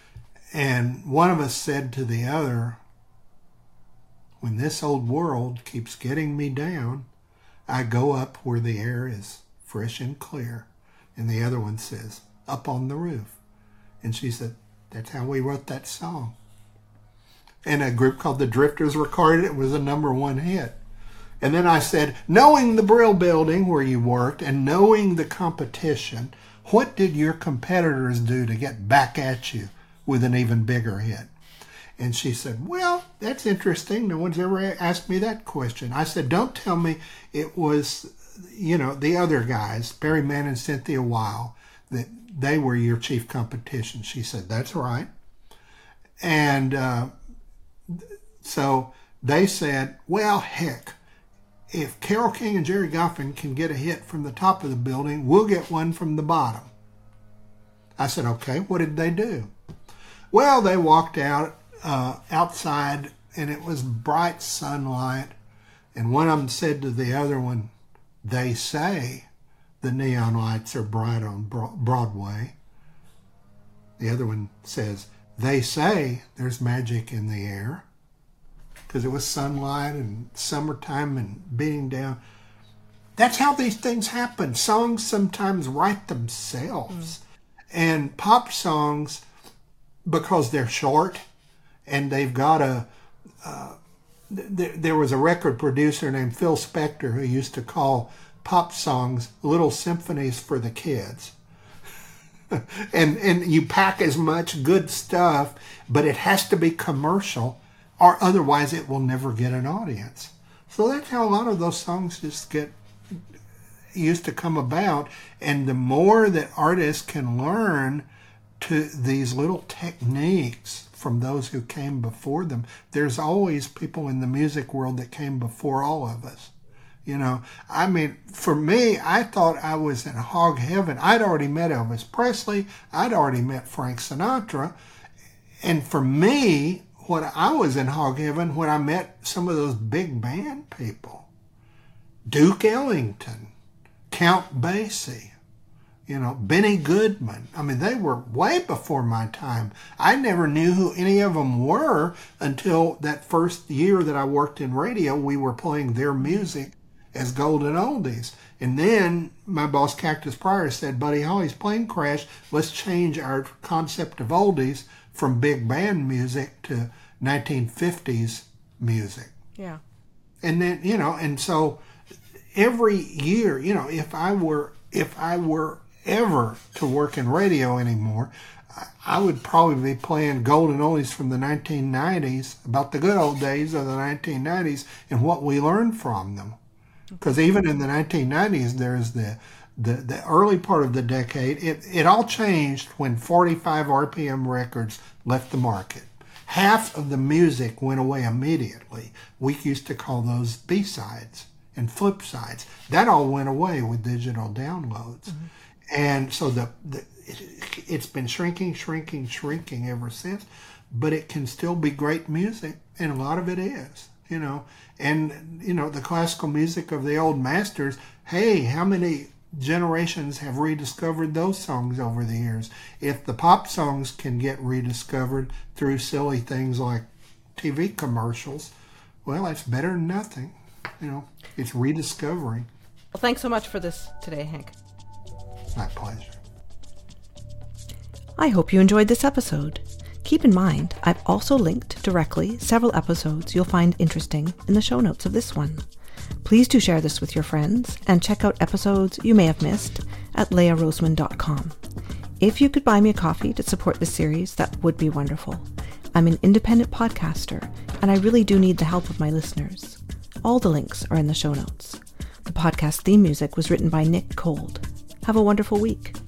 [SPEAKER 1] And one of us said to the other, when this old world keeps getting me down, I go up where the air is fresh and clear. And the other one says, up on the roof. And she said, that's how we wrote that song. And a group called the Drifters recorded it. It was a #1 hit. And then I said, knowing the Brill Building where you worked and knowing the competition, what did your competitors do to get back at you with an even bigger hit? And she said, well, that's interesting. No one's ever asked me that question. I said, don't tell me it was, the other guys, Barry Mann and Cynthia Weil, that they were your chief competition. She said, that's right. And so they said, well, heck, if Carole King and Jerry Goffin can get a hit from the top of the building, we'll get one from the bottom. I said, okay, what did they do? Well, they walked outside, and it was bright sunlight, and one of them said to the other one, they say the neon lights are bright on Broadway. The other one says, they say there's magic in the air, because it was sunlight and summertime and beating down. That's how these things happen. Songs sometimes write themselves. And pop songs, because they're short and they've got there was a record producer named Phil Spector who used to call pop songs little symphonies for the kids. and you pack as much good stuff, but it has to be commercial, or otherwise it will never get an audience. So that's how a lot of those songs used to come about. And the more that artists can learn to these little techniques from those who came before them, there's always people in the music world that came before all of us. For me, I thought I was in hog heaven. I'd already met Elvis Presley. I'd already met Frank Sinatra. And for me, what I was in hog heaven when I met some of those big band people. Duke Ellington, Count Basie, Benny Goodman. I mean, they were way before my time. I never knew who any of them were until that first year that I worked in radio. We were playing their music as golden oldies. And then my boss, Cactus Pryor, said, Buddy Holly's plane crashed. Let's change our concept of oldies from big band music to 1950s music.
[SPEAKER 2] Yeah.
[SPEAKER 1] And then, and so every year, if I were ever to work in radio anymore, I would probably be playing golden oldies from the 1990s, about the good old days of the 1990s and what we learned from them. Because even in the 1990s, there's the early part of the decade, it all changed when 45 RPM records left the market. Half of the music went away immediately. We used to call those B-sides and flip sides. That all went away with digital downloads. Mm-hmm. And so it's been shrinking ever since, but it can still be great music, and a lot of it is, And, the classical music of the old masters, hey, how many generations have rediscovered those songs over the years? If the pop songs can get rediscovered through silly things like TV commercials, well, that's better than nothing. It's rediscovering.
[SPEAKER 2] Well, thanks so much for this today, Hank.
[SPEAKER 1] My pleasure.
[SPEAKER 2] I hope you enjoyed this episode. Keep in mind, I've also linked directly several episodes you'll find interesting in the show notes of this one. Please do share this with your friends and check out episodes you may have missed at leahroseman.com. If you could buy me a coffee to support this series, that would be wonderful. I'm an independent podcaster, and I really do need the help of my listeners. All the links are in the show notes. The podcast theme music was written by Nick Cold. Have a wonderful week.